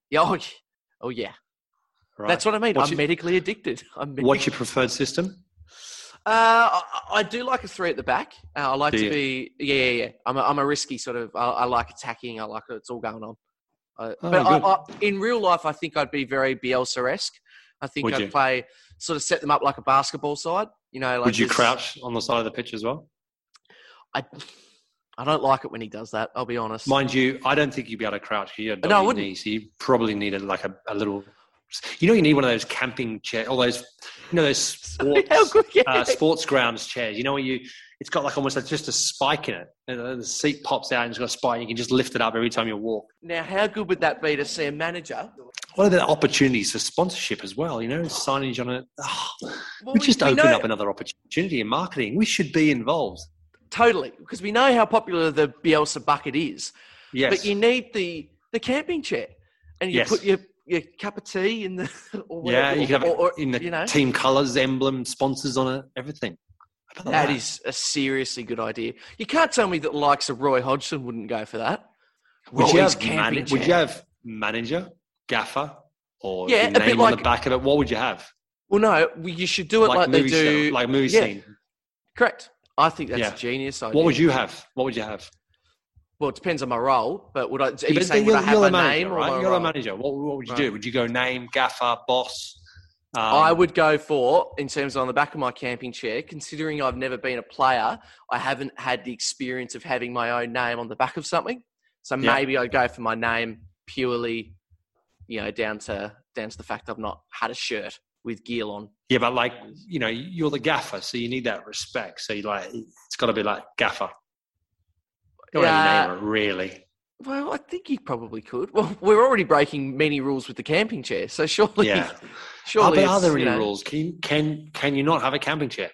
Speaker 3: Yeah, oh, oh yeah.
Speaker 4: Right.
Speaker 3: That's what I mean.
Speaker 4: What's
Speaker 3: I'm
Speaker 4: your,
Speaker 3: medically addicted. I'm medically
Speaker 4: what's your preferred system?
Speaker 3: Uh, I, I do like a three at the back. Uh, I like
Speaker 4: Do
Speaker 3: to
Speaker 4: you?
Speaker 3: be, yeah, yeah, yeah. I'm a, I'm a risky sort of, I, I like attacking. I like it. It's all going on. Uh,
Speaker 4: Oh,
Speaker 3: but I,
Speaker 4: good.
Speaker 3: I, in real life, I think I'd be very Bielsa-esque. I think
Speaker 4: Would
Speaker 3: I'd
Speaker 4: you?
Speaker 3: play, sort of set them up like a basketball side. You know, like
Speaker 4: Would you
Speaker 3: this-
Speaker 4: crouch on the side of the pitch as well?
Speaker 3: I, I don't like it when he does that. I'll be honest.
Speaker 4: Mind you, I don't think you'd be able to crouch. You had
Speaker 3: No, I
Speaker 4: dodgy
Speaker 3: wouldn't.
Speaker 4: knees. So you probably needed like a, a little. You know, you need one of those camping chairs, all those, you know, those sports,
Speaker 3: How good, yeah.
Speaker 4: uh, sports grounds chairs. You know, where you, it's got like almost like just a spike in it. And the seat pops out and it's got a spike. You can just lift it up every time you walk.
Speaker 3: Now, how good would that be to see a manager?
Speaker 4: What are the opportunities for sponsorship as well? You know, signage on it. Oh,
Speaker 3: Well,
Speaker 4: we just
Speaker 3: we
Speaker 4: opened
Speaker 3: know-
Speaker 4: up another opportunity in marketing. We should be involved.
Speaker 3: Totally, because we know how popular the Bielsa bucket is.
Speaker 4: Yes.
Speaker 3: But you need the, the camping chair. And you
Speaker 4: Yes.
Speaker 3: put your, your cup of tea in the... Or
Speaker 4: yeah,
Speaker 3: whatever,
Speaker 4: you can have
Speaker 3: or, or,
Speaker 4: it in the
Speaker 3: you know,
Speaker 4: team colours, emblem, sponsors on it, everything. How about
Speaker 3: that is a seriously good idea. You can't tell me that the likes of Roy Hodgson wouldn't go for that.
Speaker 4: Would you,
Speaker 3: Roy's
Speaker 4: have
Speaker 3: camping
Speaker 4: man- would you
Speaker 3: chair.
Speaker 4: have manager, gaffer, or
Speaker 3: Yeah,
Speaker 4: your
Speaker 3: a bit
Speaker 4: name on
Speaker 3: like-
Speaker 4: the back of it? What would you have?
Speaker 3: Well, no, we- you should do it like, they
Speaker 4: movie
Speaker 3: do...
Speaker 4: scene, like movie
Speaker 3: yeah,
Speaker 4: scene.
Speaker 3: correct. I think that's
Speaker 4: Yeah.
Speaker 3: a genius idea.
Speaker 4: What would you have? What would you have?
Speaker 3: Well, it depends on my role, but would I... Are you
Speaker 4: But
Speaker 3: saying
Speaker 4: you're,
Speaker 3: would I have
Speaker 4: you're
Speaker 3: my
Speaker 4: the manager,
Speaker 3: name or
Speaker 4: right?
Speaker 3: my
Speaker 4: You're
Speaker 3: role?
Speaker 4: a manager. What, what would you
Speaker 3: Right.
Speaker 4: do? Would you go name, gaffer, boss? Um,
Speaker 3: I would go for, in terms of on the back of my camping chair, considering I've never been a player, I haven't had the experience of having my own name on the back of something. So
Speaker 4: Yeah.
Speaker 3: maybe I'd go for my name purely, you know, down to down to the fact I've not had a shirt with gear on.
Speaker 4: Yeah, but like, you know, you're the gaffer, so you need that respect. So you like, it's got to be like gaffer. You don't
Speaker 3: Yeah.
Speaker 4: really name it, really.
Speaker 3: Well, I think you probably could. Well, we're already breaking many rules with the camping chair, so surely,
Speaker 4: Yeah.
Speaker 3: surely.
Speaker 4: Oh, but are
Speaker 3: it's,
Speaker 4: there
Speaker 3: you
Speaker 4: any
Speaker 3: know,
Speaker 4: rules? Can you, can can you not have a camping chair?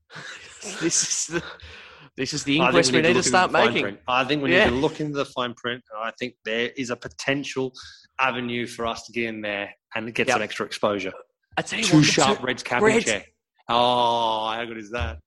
Speaker 3: This is the this is the
Speaker 4: I
Speaker 3: inquest
Speaker 4: think
Speaker 3: we need to
Speaker 4: look into
Speaker 3: start
Speaker 4: the fine
Speaker 3: making.
Speaker 4: print. I think we
Speaker 3: Yeah.
Speaker 4: need to look into the fine print. I think there is a potential avenue for us to get in there and get
Speaker 3: Yep.
Speaker 4: some extra exposure.
Speaker 3: I tell you
Speaker 4: Two
Speaker 3: what, the
Speaker 4: sharp
Speaker 3: two-
Speaker 4: Reds camping
Speaker 3: Reds-
Speaker 4: chair. Oh, how good is that?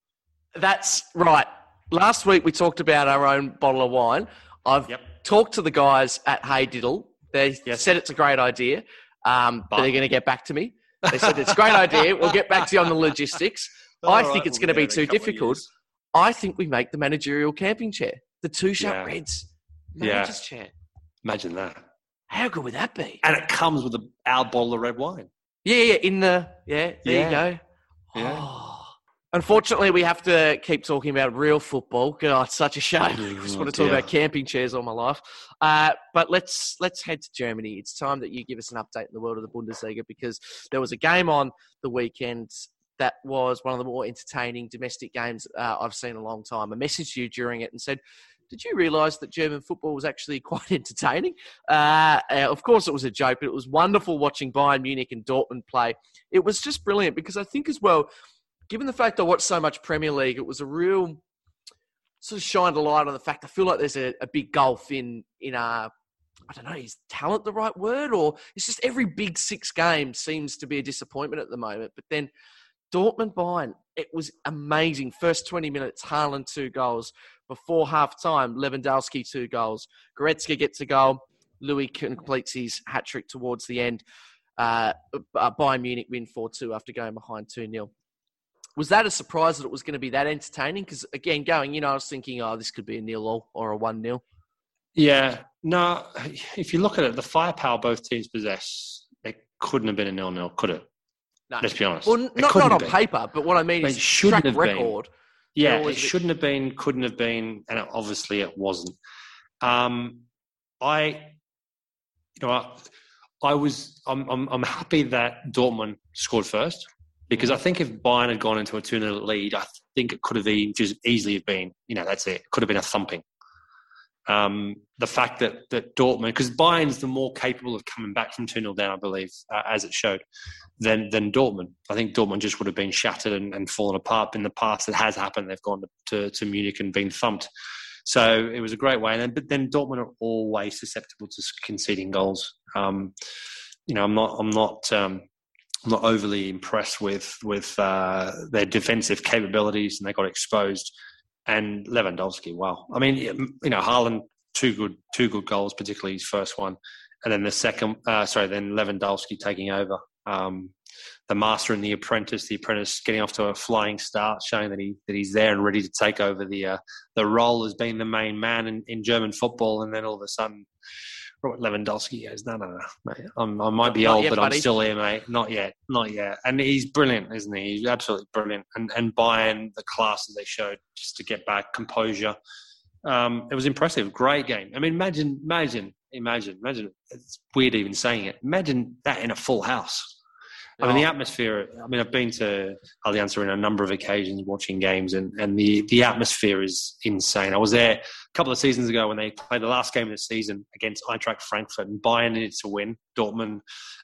Speaker 3: That's right. Last week we talked about our own bottle of wine. I've
Speaker 4: Yep.
Speaker 3: talked to the guys at Hey Diddle. They
Speaker 4: Yes.
Speaker 3: said it's a great idea, um, but,
Speaker 4: But-
Speaker 3: they're going to get back to me. They said it's a great idea. We'll get back to you on the logistics. I
Speaker 4: All
Speaker 3: think
Speaker 4: right,
Speaker 3: it's
Speaker 4: we'll
Speaker 3: going to
Speaker 4: there
Speaker 3: be
Speaker 4: in a
Speaker 3: too
Speaker 4: couple of
Speaker 3: difficult.
Speaker 4: years.
Speaker 3: I think we make the managerial camping chair, the two sharp
Speaker 4: Yeah.
Speaker 3: Reds
Speaker 4: Yeah.
Speaker 3: manager's chair.
Speaker 4: Imagine that.
Speaker 3: How good would that be?
Speaker 4: And it comes with a, our bottle of red wine.
Speaker 3: Yeah, yeah, in the yeah. There
Speaker 4: Yeah.
Speaker 3: you go.
Speaker 4: Yeah.
Speaker 3: Oh. Unfortunately, we have to keep talking about real football. God, it's such a shame. I just want to talk
Speaker 4: dear.
Speaker 3: about camping chairs all my life. Uh, but let's let's head to Germany. It's time that you give us an update in the world of the Bundesliga, because there was a game on the weekend that was one of the more entertaining domestic games uh, I've seen in a long time. I messaged you during it and said, did you realise that German football was actually quite entertaining? Uh, uh, of course, it was a joke, but it was wonderful watching Bayern Munich and Dortmund play. It was just brilliant because I think as well, given the fact I watched so much Premier League, it was a real sort of shined a light on the fact I feel like there's a, a big gulf in, in uh, I don't know, is talent the right word? Or it's just every big six game seems to be a disappointment at the moment. But then Dortmund Bayern, it was amazing. First twenty minutes, Haaland two goals. Before half-time, Lewandowski two goals. Goretzka gets a goal. Louis completes his hat-trick towards the end. Uh, Bayern Munich win four two after going behind two nil. Was that a surprise that it was going to be that entertaining? Because, again, going, you know, I was thinking, oh, this could be a nil-all or a one nil.
Speaker 4: Yeah. No, if you look at it, the firepower both teams possess, it couldn't have been a nil-nil, could it?
Speaker 3: No.
Speaker 4: Let's be honest.
Speaker 3: Well,
Speaker 4: It
Speaker 3: not,
Speaker 4: couldn't
Speaker 3: not on
Speaker 4: have been.
Speaker 3: paper, but what I mean
Speaker 4: But
Speaker 3: is
Speaker 4: it shouldn't
Speaker 3: track
Speaker 4: have been.
Speaker 3: record.
Speaker 4: Yeah,
Speaker 3: There was
Speaker 4: it
Speaker 3: a-
Speaker 4: shouldn't have been, couldn't have been, and it, obviously it wasn't. Um, I, you know, I, I was, I'm, I'm, I'm happy that Dortmund scored first, because I think if Bayern had gone into a two nil lead, I think it could have been, just easily have been, you know, that's it. It could have been a thumping. Um, the fact that, that Dortmund, because Bayern's the more capable of coming back from two nil down, I believe, uh, as it showed, than than Dortmund. I think Dortmund just would have been shattered and, and fallen apart. In the past, it has happened. They've gone to, to, to Munich and been thumped. So it was a great way. And then, but then Dortmund are always susceptible to conceding goals. Um, you know, I'm not, I'm not, um, I'm not overly impressed with with uh, their defensive capabilities, and they got exposed. And Lewandowski, wow! I mean, you know, Haaland, two good, two good goals, particularly his first one, and then the second, uh, sorry, then Lewandowski taking over. Um, the master and the apprentice, the apprentice getting off to a flying start, showing that he that he's there and ready to take over the uh, the role as being the main man in, in German football. And then all of a sudden, Robert Lewandowski goes, no, no, no, mate. I'm, I might be
Speaker 3: Not
Speaker 4: old,
Speaker 3: yet,
Speaker 4: but
Speaker 3: buddy.
Speaker 4: I'm still here, mate. Not yet, not yet. And he's brilliant, isn't he? He's absolutely brilliant. And and Bayern, the class that they showed just to get back, composure. Um, it was impressive. Great game. I mean, imagine, imagine, imagine, imagine. It's weird even saying it. Imagine that in a full house. I mean, the atmosphere, I mean, I've been to Allianz Arena a number of occasions watching games, and, and the, the atmosphere is insane. I was there a couple of seasons ago when they played the last game of the season against Eintracht Frankfurt, and Bayern needed to win. Dortmund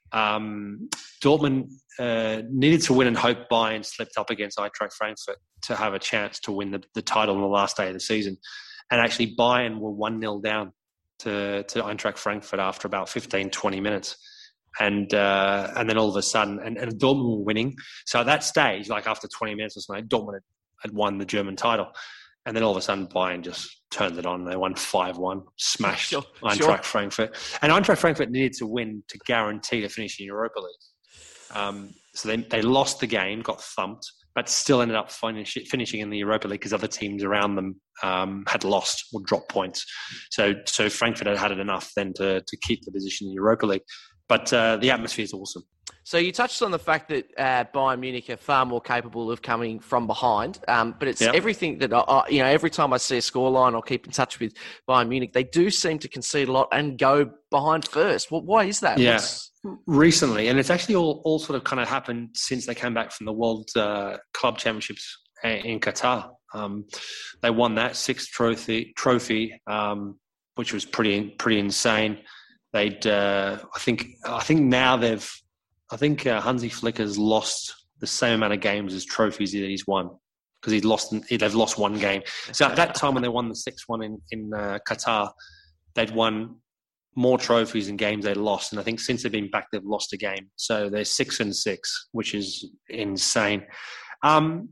Speaker 4: um, Dortmund uh, needed to win and hoped Bayern slipped up against Eintracht Frankfurt to have a chance to win the, the title on the last day of the season. And actually, Bayern were one nil down to, to Eintracht Frankfurt after about fifteen, twenty minutes. And uh, and then all of a sudden, and, and Dortmund were winning. So at that stage, like after twenty minutes or something, Dortmund had, had won the German title. And then all of a sudden, Bayern just turned it on. They won five one, smashed
Speaker 3: sure,
Speaker 4: Eintracht
Speaker 3: sure.
Speaker 4: Frankfurt. And Eintracht Frankfurt needed to win to guarantee to finish in Europa League. Um, so they, they lost the game, got thumped, but still ended up finish, finishing in the Europa League because other teams around them um, had lost or dropped points. So so Frankfurt had had it enough then to, to keep the position in the Europa League. But uh, the atmosphere is awesome.
Speaker 3: So you touched on the fact that uh, Bayern Munich are far more capable of coming from behind, um, but it's
Speaker 4: Yep.
Speaker 3: everything that, I, I, you know, every time I see a scoreline or keep in touch with Bayern Munich, they do seem to concede a lot and go behind first. Well, why is that?
Speaker 4: Yeah,
Speaker 3: What's-
Speaker 4: recently. And it's actually all, all sort of kind of happened since they came back from the World uh, Club Championships in Qatar. Um, they won that sixth trophy, trophy um, which was pretty pretty insane. They'd, uh, I think, I think now they've, I think uh, Hansi Flick has lost the same amount of games as trophies that he's won because he's lost. They've lost one game. So at that time when they won the sixth one in in uh, Qatar, they'd won more trophies and games they lost, and I think since they've been back, they've lost a game. So they're six and six, which is insane. Um,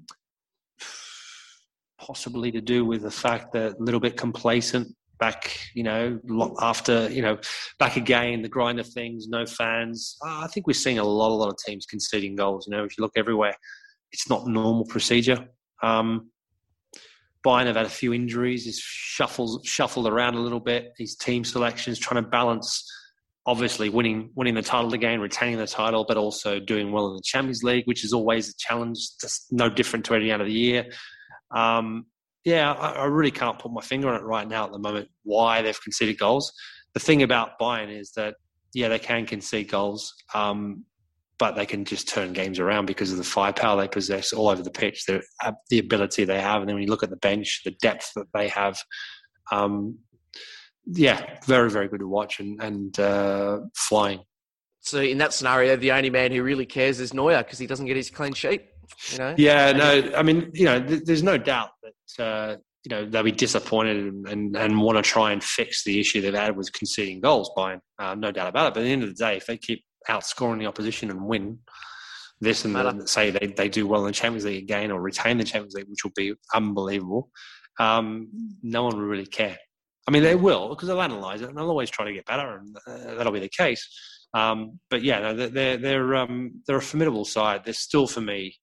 Speaker 4: possibly to do with the fact that a little bit complacent. Back, you know, after, you know, back again, the grind of things, no fans. Uh, I think we're seeing a lot, a lot of teams conceding goals. You know, if you look everywhere, it's not normal procedure. Um, Bayern have had a few injuries. He's shuffles, shuffled around a little bit. His team selections, trying to balance, obviously, winning winning the title again, retaining the title, but also doing well in the Champions League, which is always a challenge. Just no different to any other year. Um, Yeah, I, I really can't put my finger on it right now at the moment, why they've conceded goals. The thing about Bayern is that, yeah, they can concede goals, um, but they can just turn games around because of the firepower they possess all over the pitch, the, uh, the ability they have. And then when you look at the bench, the depth that they have, um, yeah, very, very good to watch and, and uh, flying.
Speaker 3: So in that scenario, the only man who really cares is Neuer because he doesn't get his clean sheet. You know?
Speaker 4: Yeah, no, I mean, you know, th- there's no doubt that, uh, you know, they'll be disappointed and, and, and want to try and fix the issue they've had with conceding goals by, uh, no doubt about it. But at the end of the day, if they keep outscoring the opposition and win this and the, say they, they do well in the Champions League again or retain the Champions League, which will be unbelievable, um, no one will really care. I mean, they will because they'll analyse it and they'll always try to get better, and uh, that'll be the case. Um, but yeah, no, they're they're um, they're a formidable side. They're still, for me,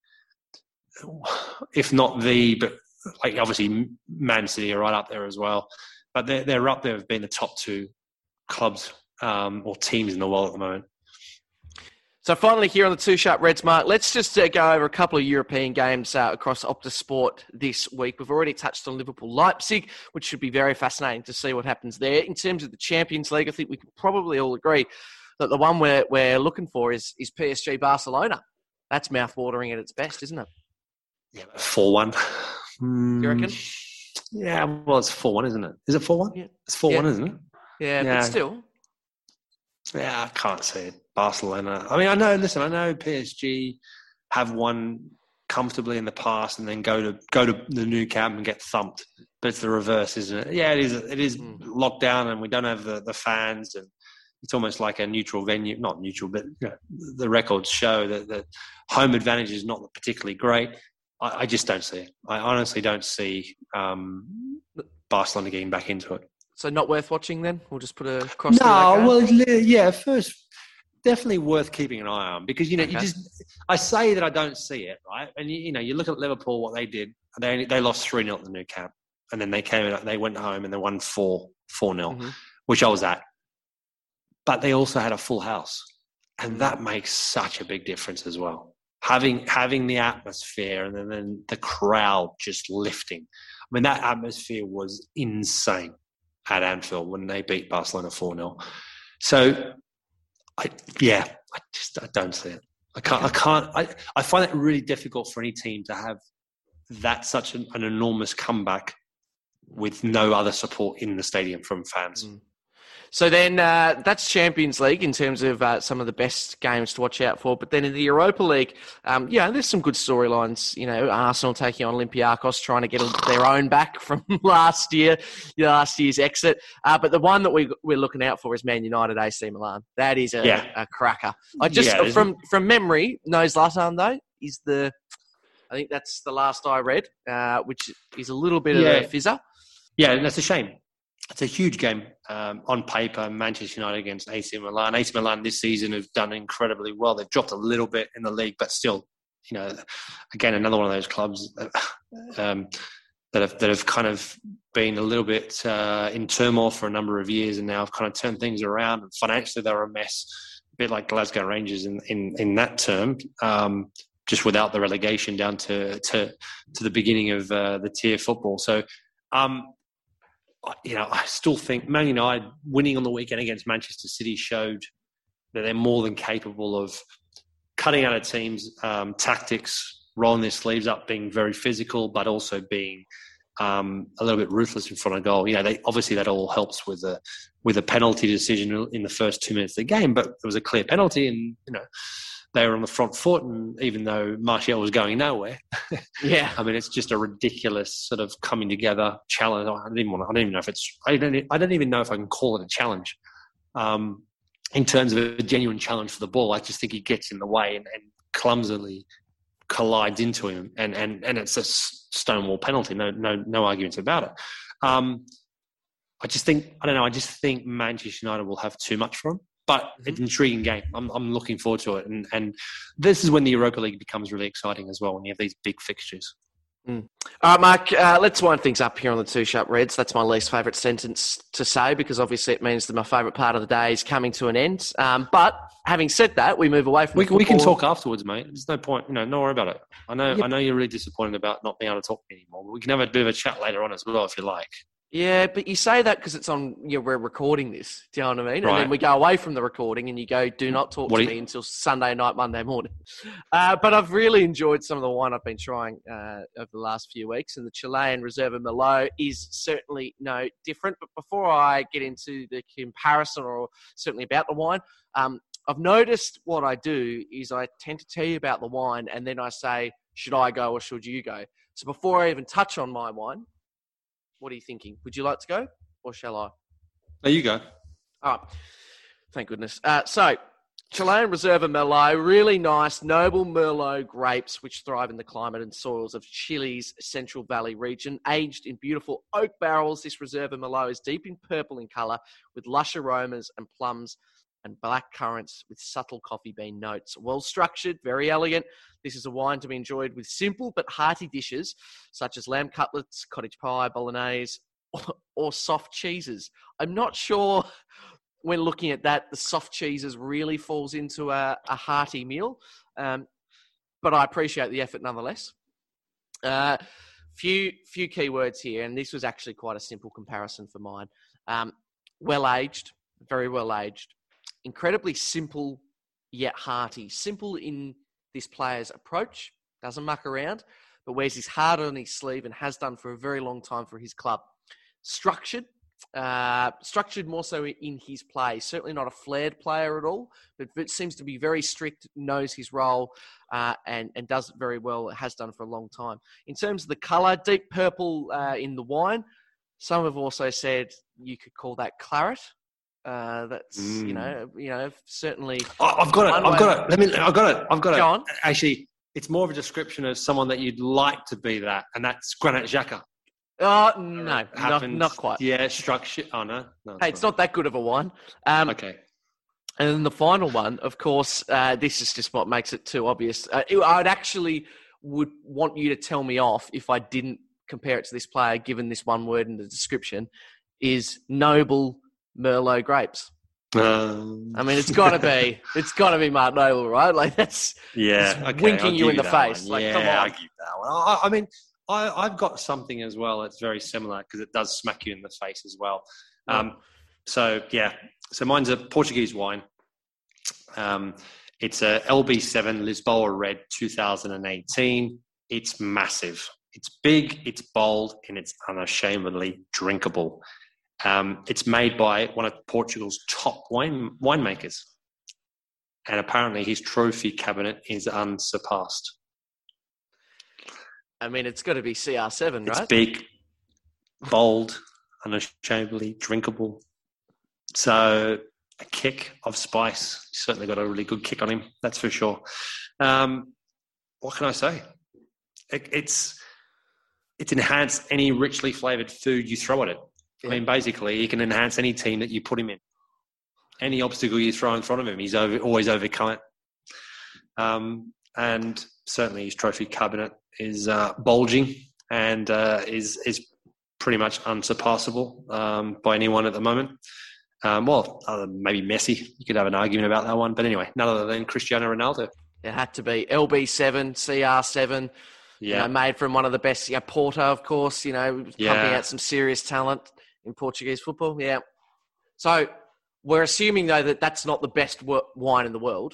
Speaker 4: if not the, but like obviously Man City are right up there as well. But they're they're up there with being the top two clubs um, or teams in the world at the moment.
Speaker 3: So finally here on the Two Sharp Reds, Mark, let's just uh, go over a couple of European games uh, across Optus Sport this week. We've already touched on Liverpool-Leipzig, which should be very fascinating to see what happens there. In terms of the Champions League, I think we can probably all agree that the one we're, we're looking for is, is P S G Barcelona. That's mouth-watering at its best, isn't it?
Speaker 4: Yeah, four one.
Speaker 3: You reckon?
Speaker 4: Yeah, well, it's four one, isn't it? Is it four one?
Speaker 3: Yeah.
Speaker 4: It's four one,
Speaker 3: Yeah.
Speaker 4: isn't it?
Speaker 3: Yeah,
Speaker 4: Yeah.
Speaker 3: but still.
Speaker 4: Yeah, I can't see it. Barcelona. I mean, I know, listen, I know P S G have won comfortably in the past and then go to go to the new camp and get thumped. But it's the reverse, isn't it? Yeah, it is. It is
Speaker 3: Mm.
Speaker 4: locked down and we don't have the, the fans, and it's almost like a neutral venue. Not neutral, but you know, the records show that the home advantage is not particularly great. I, I just don't see it. I honestly don't see um, Barcelona getting back into it.
Speaker 3: So not worth watching then? We'll just put a cross through
Speaker 4: No,
Speaker 3: that
Speaker 4: well, yeah, first, definitely worth keeping an eye on because, you know,
Speaker 3: Okay.
Speaker 4: you just, I say that I don't see it, right? And, you, you know, you look at Liverpool, what they did, they only, they lost three nil at the Nou Camp. And then they came in, they went home and they won four, four nil,
Speaker 3: Mhm.
Speaker 4: which I was at. But they also had a full house. And
Speaker 3: Mm.
Speaker 4: that makes such a big difference as well. Having having the atmosphere and then, then the crowd just lifting. I mean, that atmosphere was insane at Anfield when they beat Barcelona four nil. So, I, yeah, I just I don't see it. I can't. I can't. I, I find it really difficult for any team to have that such an, an enormous comeback with no other support in the stadium from fans.
Speaker 3: Mm. So then uh, that's Champions League in terms of uh, some of the best games to watch out for. But then in the Europa League, um, yeah, there's some good storylines. You know, Arsenal taking on Olympiacos, trying to get their own back from last year, last year's exit. Uh, but the one that we, we're looking out for is Man United A C Milan. That is a,
Speaker 4: Yeah.
Speaker 3: a cracker. I just
Speaker 4: Yeah,
Speaker 3: from from memory, no Zlatan though is the. I think that's the last I read, uh, which is a little bit
Speaker 4: Yeah.
Speaker 3: of a fizzer.
Speaker 4: Yeah, and that's a shame. It's a huge game um, on paper. Manchester United against A C Milan. A C Milan this season have done incredibly well. They've dropped a little bit in the league, but still, you know, again another one of those clubs um, that have that have kind of been a little bit uh, in turmoil for a number of years, and now have kind of turned things around. And financially, they're a mess, a bit like Glasgow Rangers in in, in that term. Um, just without the relegation down to to to the beginning of uh, the tier football. So. Um, You know, I still think Man United winning on the weekend against Manchester City showed that they're more than capable of cutting out of teams, um, tactics, rolling their sleeves up, being very physical, but also being um, a little bit ruthless in front of goal. You know, they, obviously that all helps with a with a penalty decision in the first two minutes of the game, but it was a clear penalty, and you know they were on the front foot. And even though Martial was going nowhere,
Speaker 3: Yeah.
Speaker 4: I mean, it's just a ridiculous sort of coming together challenge. I don't even want to, I don't even know if it's, I don't, I don't even know if I can call it a challenge. Um, in terms of a genuine challenge for the ball, I just think he gets in the way and, and clumsily collides into him. And, and, and it's a stonewall penalty. No, no, no arguments about it. Um, I just think, I don't know, I just think Manchester United will have too much for him. But mm-hmm. It's an intriguing game. I'm, I'm looking forward to it. And, and this is when the Europa League becomes really exciting as well, when you have these big fixtures.
Speaker 3: Mm. All right, Mark, uh, let's wind things up here on the Two Sharp Reds. That's my least favourite sentence to say because obviously it means that my favourite part of the day is coming to an end. Um, but having said that, we move away from
Speaker 4: we,
Speaker 3: the
Speaker 4: we can talk afterwards, mate. There's no point. You know, don't worry about it. I know
Speaker 3: Yep.
Speaker 4: I know you're really disappointed about not being able to talk anymore. But we can have a bit of a chat later on as well if you like.
Speaker 3: Yeah, but you say that because it's on, you know, we're recording this. Do you know what I mean?
Speaker 4: Right.
Speaker 3: And then we go away from the recording and you go, do not talk
Speaker 4: What
Speaker 3: to
Speaker 4: do
Speaker 3: me
Speaker 4: you-
Speaker 3: until Sunday night, Monday morning. Uh, but I've really enjoyed some of the wine I've been trying uh, over the last few weeks. And the Chilean Reserva Merlot is certainly no different. But before I get into the comparison or certainly about the wine, um, I've noticed what I do is I tend to tell you about the wine and then I say, should I go or should you go? So before I even touch on my wine, what are you thinking? Would you like to go or shall I?
Speaker 4: There you go.
Speaker 3: All right. Thank goodness. Uh, so, Chilean Reserva Merlot, really nice, noble Merlot grapes which thrive in the climate and soils of Chile's Central Valley region. Aged in beautiful oak barrels, this Reserva Merlot is deep in purple in colour with lush aromas and plums and black currants with subtle coffee bean notes. Well structured, very elegant. This is a wine to be enjoyed with simple but hearty dishes such as lamb cutlets, cottage pie, bolognese, or, or soft cheeses. I'm not sure when looking at that, the soft cheeses really falls into a, a hearty meal, um, but I appreciate the effort nonetheless. Uh, few few key words here, and this was actually quite a simple comparison for mine. Um, well-aged, very well-aged. Incredibly simple yet hearty. Simple in this player's approach, doesn't muck around, but wears his heart on his sleeve and has done for a very long time for his club. Structured, uh, structured more so in his play. Certainly not a flared player at all, but, but seems to be very strict, knows his role, uh, and, and does it very well, has done for a long time. In terms of the colour, deep purple uh, in the wine. Some have also said you could call that claret. Uh, that's mm. you know, you know, certainly.
Speaker 4: Oh, I've got it. I've got it. Let me. I've got it. I've got
Speaker 3: Go
Speaker 4: it.
Speaker 3: on.
Speaker 4: Actually, it's more of a description of someone that you'd like to be that, and that's Granit Xhaka.
Speaker 3: Oh, no, not,
Speaker 4: happened.
Speaker 3: not quite.
Speaker 4: Yeah, structure. Oh, no. no
Speaker 3: Hey, it's not that good of a wine. Um,
Speaker 4: okay.
Speaker 3: And then the final one, of course, uh, this is just what makes it too obvious. Uh, I'd actually would want you to tell me off if I didn't compare it to this player, given this one word in the description, is Noble Merlot grapes.
Speaker 4: Um,
Speaker 3: I mean, it's got to be, it's got to be Mark Noble, right? Like that's,
Speaker 4: yeah,
Speaker 3: that's
Speaker 4: okay,
Speaker 3: winking
Speaker 4: I'll
Speaker 3: you in
Speaker 4: give
Speaker 3: the
Speaker 4: that
Speaker 3: face.
Speaker 4: one.
Speaker 3: Like,
Speaker 4: yeah,
Speaker 3: come on.
Speaker 4: I'll give that one. I, I mean, I, I've got something as well that's very similar because it does smack you in the face as well. Um, so, yeah. So mine's a Portuguese wine. Um, it's a L B seven Lisboa Red two thousand eighteen. It's massive. It's big, it's bold, and it's unashamedly drinkable. Um, it's made by one of Portugal's top wine winemakers. And apparently his trophy cabinet is unsurpassed.
Speaker 3: I mean, it's got to be C R seven, right?
Speaker 4: It's big, bold, unashamedly drinkable. So a kick of spice. He's certainly got a really good kick on him, that's for sure. Um, what can I say? It, it's it's enhanced any richly flavoured food you throw at it. Yeah. I mean, basically, he can enhance any team that you put him in. Any obstacle you throw in front of him, he's over, always overcome it. Um, and certainly his trophy cabinet is uh, bulging and uh, is is pretty much unsurpassable um, by anyone at the moment. Um, well, uh, maybe Messi. You could have an argument about that one. But anyway, none other than Cristiano Ronaldo.
Speaker 3: It had to be L B seven, C R seven. Yeah, you know, made from one of the best. Yeah, Porto, of course. You know,
Speaker 4: yeah.
Speaker 3: pumping out some serious talent in Portuguese football. Yeah. So we're assuming though that that's not the best wine in the world.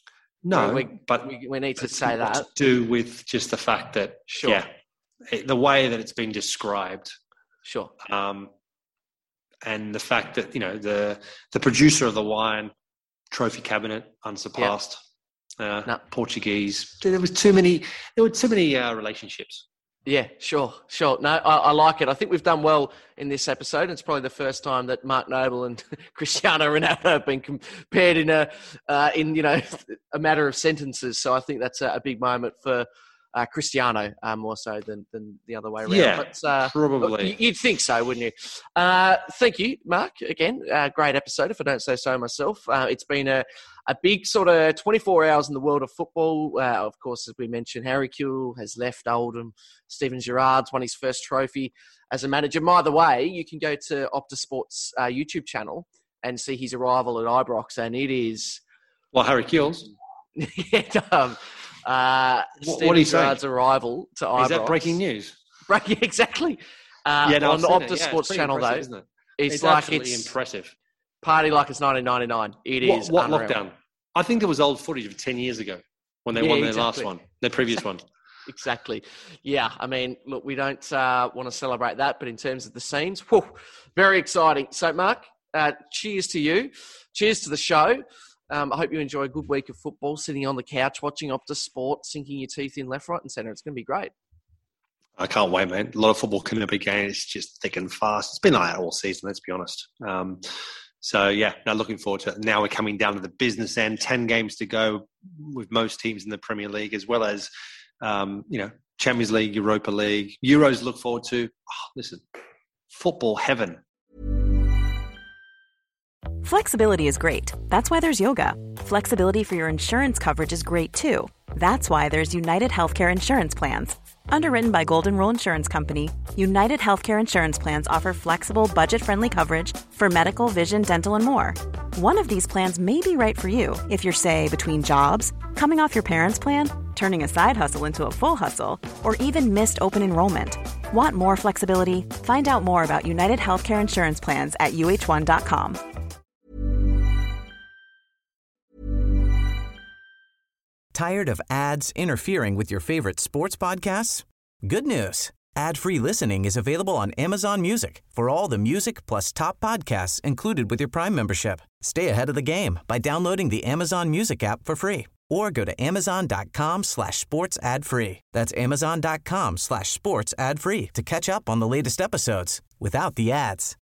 Speaker 4: No,
Speaker 3: we,
Speaker 4: but
Speaker 3: we, we need to say that.
Speaker 4: To do with just the fact that,
Speaker 3: sure.
Speaker 4: yeah, it, the way that it's been described.
Speaker 3: Sure.
Speaker 4: Um, and the fact that, you know, the the producer of the wine, trophy cabinet, unsurpassed. Yep. Uh,
Speaker 3: no.
Speaker 4: Portuguese. There was too many. There were too many uh, relationships.
Speaker 3: Yeah, sure, sure. No, I, I like it. I think we've done well in this episode. It's probably the first time that Mark Noble and Cristiano Ronaldo have been compared in a, uh, in you know, a matter of sentences. So I think that's a, a big moment for uh, Cristiano uh, more so than, than the other way around.
Speaker 4: Yeah,
Speaker 3: but, uh,
Speaker 4: probably.
Speaker 3: You'd think so, wouldn't you? Uh, thank you, Mark. Again, uh, great episode, if I don't say so myself. Uh, it's been a, a big sort of twenty-four hours in the world of football. Uh, of course, as we mentioned, Harry Kewell has left Oldham. Steven Gerrard's won his first trophy as a manager. By the way, you can go to Optus Sports' uh, YouTube channel and see his arrival at Ibrox, and it is...
Speaker 4: Well, Harry Kewell's?
Speaker 3: yeah, um, uh,
Speaker 4: what,
Speaker 3: Steven
Speaker 4: what
Speaker 3: Gerrard's
Speaker 4: saying?
Speaker 3: arrival to Ibrox.
Speaker 4: Is that breaking news?
Speaker 3: Breaking, exactly. Uh,
Speaker 4: yeah, no,
Speaker 3: on the Optus
Speaker 4: yeah,
Speaker 3: Sports channel, though,
Speaker 4: isn't it?
Speaker 3: it's,
Speaker 4: it's
Speaker 3: like
Speaker 4: absolutely
Speaker 3: it's
Speaker 4: impressive.
Speaker 3: Party like it's nineteen ninety-nine. It
Speaker 4: what,
Speaker 3: is
Speaker 4: What
Speaker 3: unreal.
Speaker 4: lockdown? I think it was old footage of ten years ago when they
Speaker 3: yeah,
Speaker 4: won their
Speaker 3: exactly.
Speaker 4: last one, their previous one.
Speaker 3: Exactly. Yeah, I mean, look, we don't uh, want to celebrate that, but in terms of the scenes, whew, very exciting. So, Mark, uh, cheers to you. Cheers to the show. Um, I hope you enjoy a good week of football, sitting on the couch, watching Optus Sport, sinking your teeth in left, right and centre. It's going to be great.
Speaker 4: I can't wait, man. A lot of football coming up again. It's just thick and fast. It's been like that all season, let's be honest. Um, so, yeah, now looking forward to it. Now we're coming down to the business end. Ten games to go with most teams in the Premier League, as well as, um, you know, Champions League, Europa League. Euros look forward to. Oh, listen, football heaven.
Speaker 6: Flexibility is great. That's why there's yoga. Flexibility for your insurance coverage is great too. That's why there's United Healthcare Insurance Plans. Underwritten by Golden Rule Insurance Company, United Healthcare Insurance Plans offer flexible, budget-friendly coverage for medical, vision, dental, and more. One of these plans may be right for you if you're, say, between jobs, coming off your parents' plan, turning a side hustle into a full hustle, or even missed open enrollment. Want more flexibility? Find out more about United Healthcare Insurance Plans at U H one dot com.
Speaker 7: Tired of ads interfering with your favorite sports podcasts? Good news. Ad-free listening is available on Amazon Music for all the music plus top podcasts included with your Prime membership. Stay ahead of the game by downloading the Amazon Music app for free or go to amazon.com slash sports ad free. That's amazon.com slash sports ad free to catch up on the latest episodes without the ads.